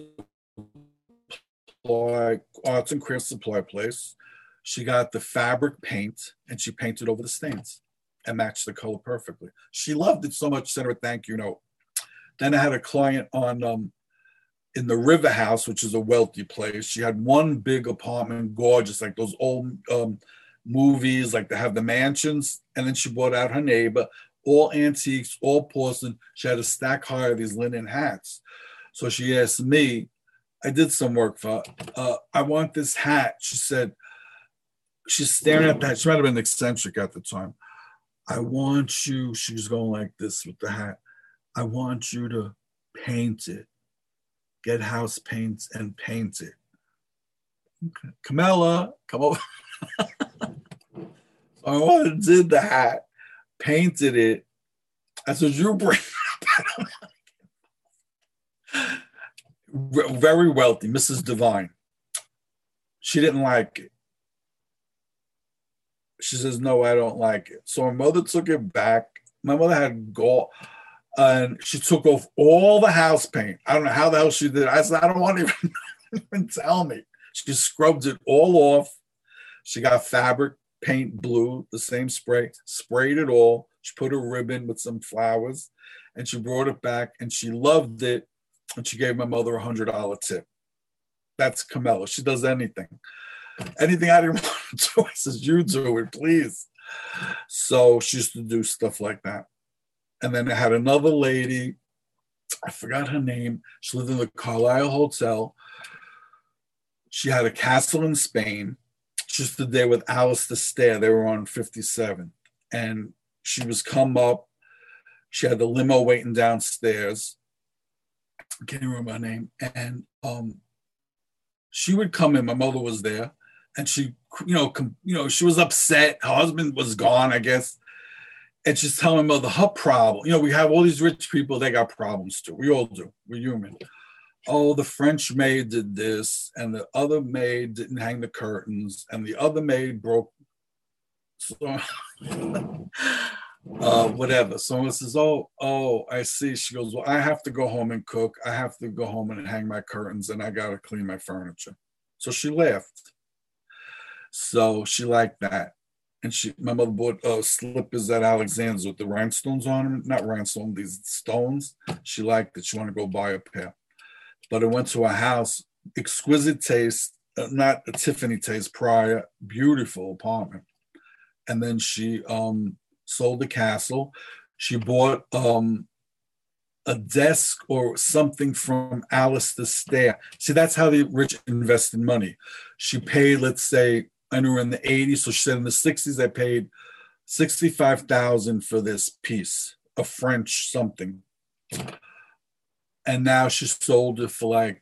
and crafts supply place. She got the fabric paint and she painted over the stains and matched the color perfectly. She loved it so much, sent her a thank you note. Then I had a client on in the River House, which is a wealthy place. She had one big apartment, gorgeous, like those old movies, like they have the mansions. And then she bought out her neighbor, all antiques, all porcelain. She had a stack higher of these linen hats. So she asked me, I did some work for her. I want this hat. She said, she's staring at that. She might have been eccentric at the time. I want you, she was going like this with the hat. I want you to paint it. Get house paints and paint it. Camilla, come over. My mother did the hat, painted it. I said, you bring very wealthy, Mrs. Devine. She didn't like it. She says, no, I don't like it. So my mother took it back. My mother had gold, and she took off all the house paint. I don't know how the hell she did it. I said, I don't want to even tell me. She scrubbed it all off. She got fabric, paint, blue, the same spray, sprayed it all. She put a ribbon with some flowers, and she brought it back, and she loved it, and she gave my mother $100 tip. That's Camilla. She does anything. Anything I didn't want to do, I says, you do it, please. So she used to do stuff like that. And then I had another lady, I forgot her name. She lived in the Carlisle Hotel. She had a castle in Spain. She used to there with Alistair Stair. They were on 57. And she was come up. She had the limo waiting downstairs. I can't remember her name. And she would come in. My mother was there. And she, she was upset. Her husband was gone, I guess. And she's telling my mother her problem. We have all these rich people. They got problems too. We all do. We're human. Oh, the French maid did this, and the other maid didn't hang the curtains, and the other maid broke. So, whatever. So it says, oh, I see. She goes, well, I have to go home and cook. I have to go home and hang my curtains, and I got to clean my furniture. So she laughed. So she liked that. And my mother bought slippers at Alexander's with the rhinestones on them. Not rhinestones, these stones. She liked it. She wanted to go buy a pair. But I went to a house, exquisite taste, not a Tiffany taste prior, beautiful apartment. And then she sold the castle. She bought a desk or something from Alistair Stair. See, that's how the rich invest in money. She paid, let's say, I knew in the 80s, so she said in the 60s, I paid $65,000 for this piece, a French something. And now she sold it for like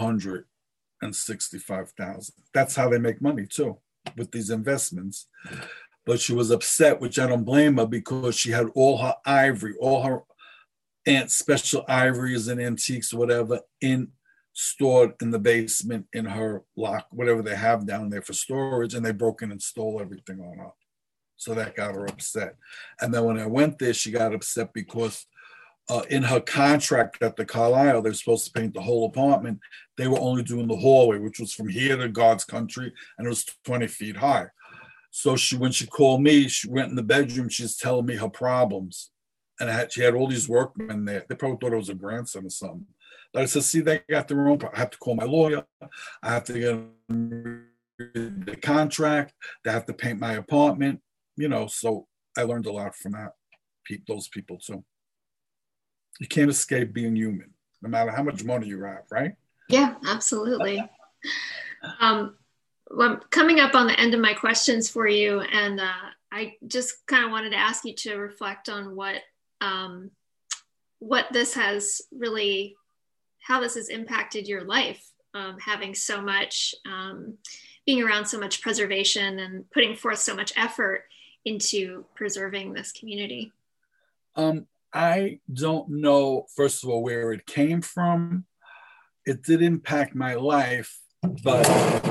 $265,000. That's how they make money too, with these investments. But she was upset, which I don't blame her, because she had all her ivory, all her aunt's special ivories and antiques, whatever, stored in the basement in her lock, whatever they have down there for storage, and they broke in and stole everything on her. So that got her upset. And then when I went there, she got upset because in her contract at the Carlisle, they're supposed to paint the whole apartment. They were only doing the hallway, which was from here to God's country, and it was 20 feet high. So when she called me, she went in the bedroom, she's telling me her problems. And she had all these workmen there. They probably thought it was a grandson or something. But I said, see, they got their own. I have to call my lawyer. I have to get the contract. They have to paint my apartment. So I learned a lot from those people too. You can't escape being human, no matter how much money you have, right? Yeah, absolutely. Well, I'm coming up on the end of my questions for you, and I just kind of wanted to ask you to reflect on what this has really, how this has impacted your life, having so much, being around so much preservation and putting forth so much effort into preserving this community. I don't know, first of all, where it came from. It did impact my life, but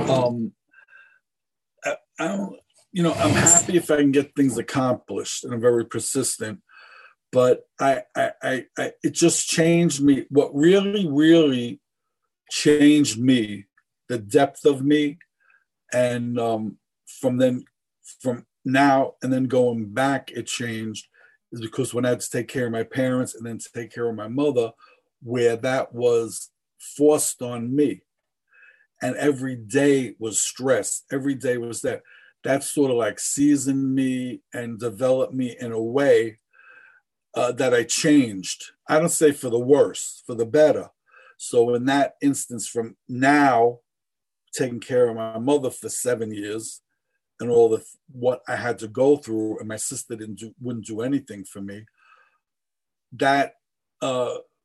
I'm happy if I can get things accomplished, and I'm very persistent. But it just changed me. What really, really changed me, the depth of me, and from now and then going back, it changed, is because when I had to take care of my parents and then to take care of my mother, where that was forced on me, and every day was stress. Every day was that. That sort of like seasoned me and developed me in a way that I changed. I don't say for the worse, for the better. So in that instance, from now taking care of my mother for 7 years and all what I had to go through, and my sister wouldn't do anything for me, that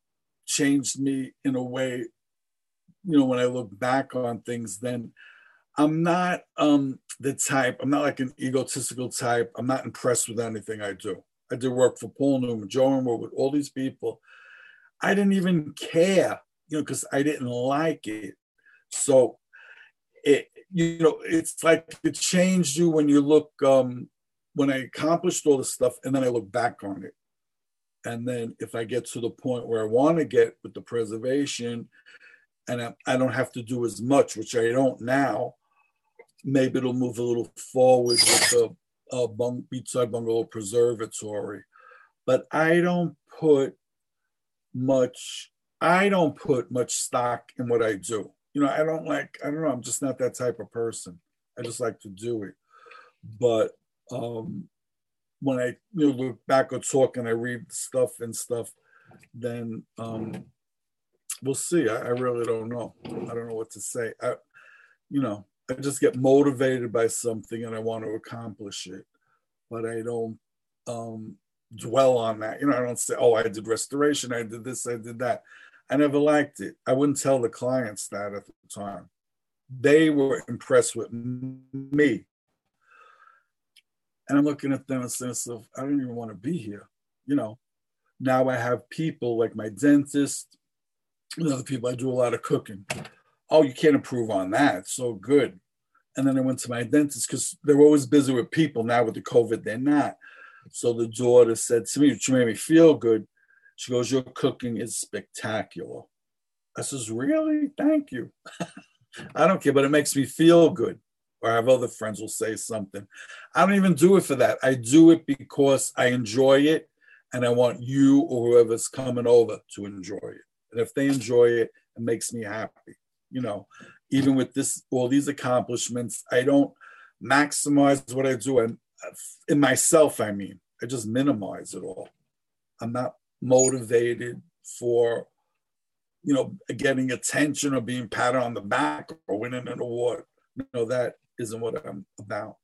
changed me in a way. When I look back on things, then I'm not the type, I'm not like an egotistical type. I'm not impressed with anything I do. I did work for Paul Newman, Joe Moore, with all these people. I didn't even care, because I didn't like it. So it's like it changed you when you look, when I accomplished all this stuff and then I look back on it. And then if I get to the point where I want to get with the preservation and I don't have to do as much, which I don't now, maybe it'll move a little forward with the Beachside Bungalow Preservatory. But I don't put much stock in what I do. I don't know, I'm just not that type of person. I just like to do it. But when I look back or talk and I read stuff, then we'll see. I really don't know. I don't know what to say. I just get motivated by something and I want to accomplish it, but I don't dwell on that. I don't say, oh, I did restoration, I did this, I did that. I never liked it. I wouldn't tell the clients that at the time. They were impressed with me. And I'm looking at them and saying, I don't even want to be here. Now I have people like my dentist, the people I do a lot of cooking. Oh, you can't improve on that. It's so good. And then I went to my dentist because they're always busy with people. Now with the COVID, they're not. So the daughter said to me, she made me feel good. She goes, your cooking is spectacular. I says, really? Thank you. I don't care, but it makes me feel good. Or I have other friends will say something. I don't even do it for that. I do it because I enjoy it and I want you or whoever's coming over to enjoy it. And if they enjoy it, it makes me happy. Even with all these accomplishments, I don't maximize what I do. And in myself, I just minimize it all. I'm not motivated for, getting attention or being patted on the back or winning an award. That isn't what I'm about.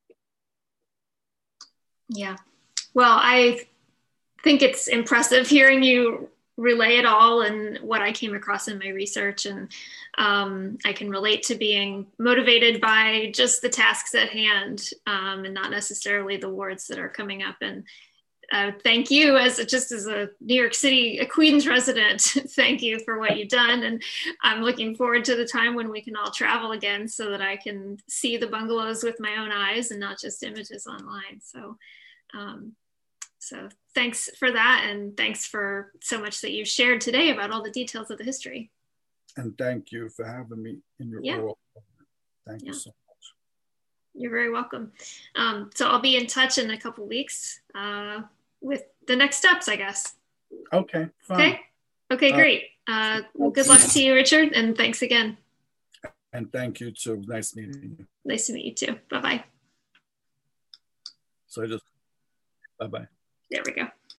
Yeah. Well, I think it's impressive hearing you relay it all and what I came across in my research. And I can relate to being motivated by just the tasks at hand and not necessarily the awards that are coming up. And thank you as a New York City, a Queens resident. Thank you for what you've done. And I'm looking forward to the time when we can all travel again so that I can see the bungalows with my own eyes and not just images online. So thanks for that. And thanks for so much that you've shared today about all the details of the history. And thank you for having me in your world. Thank you so much. You're very welcome. So I'll be in touch in a couple weeks with the next steps, I guess. Okay, fine. Okay, great. Well, good luck to you, Richard, and thanks again. And thank you too. Nice meeting you. Nice to meet you too. Bye-bye. So bye-bye. There we go.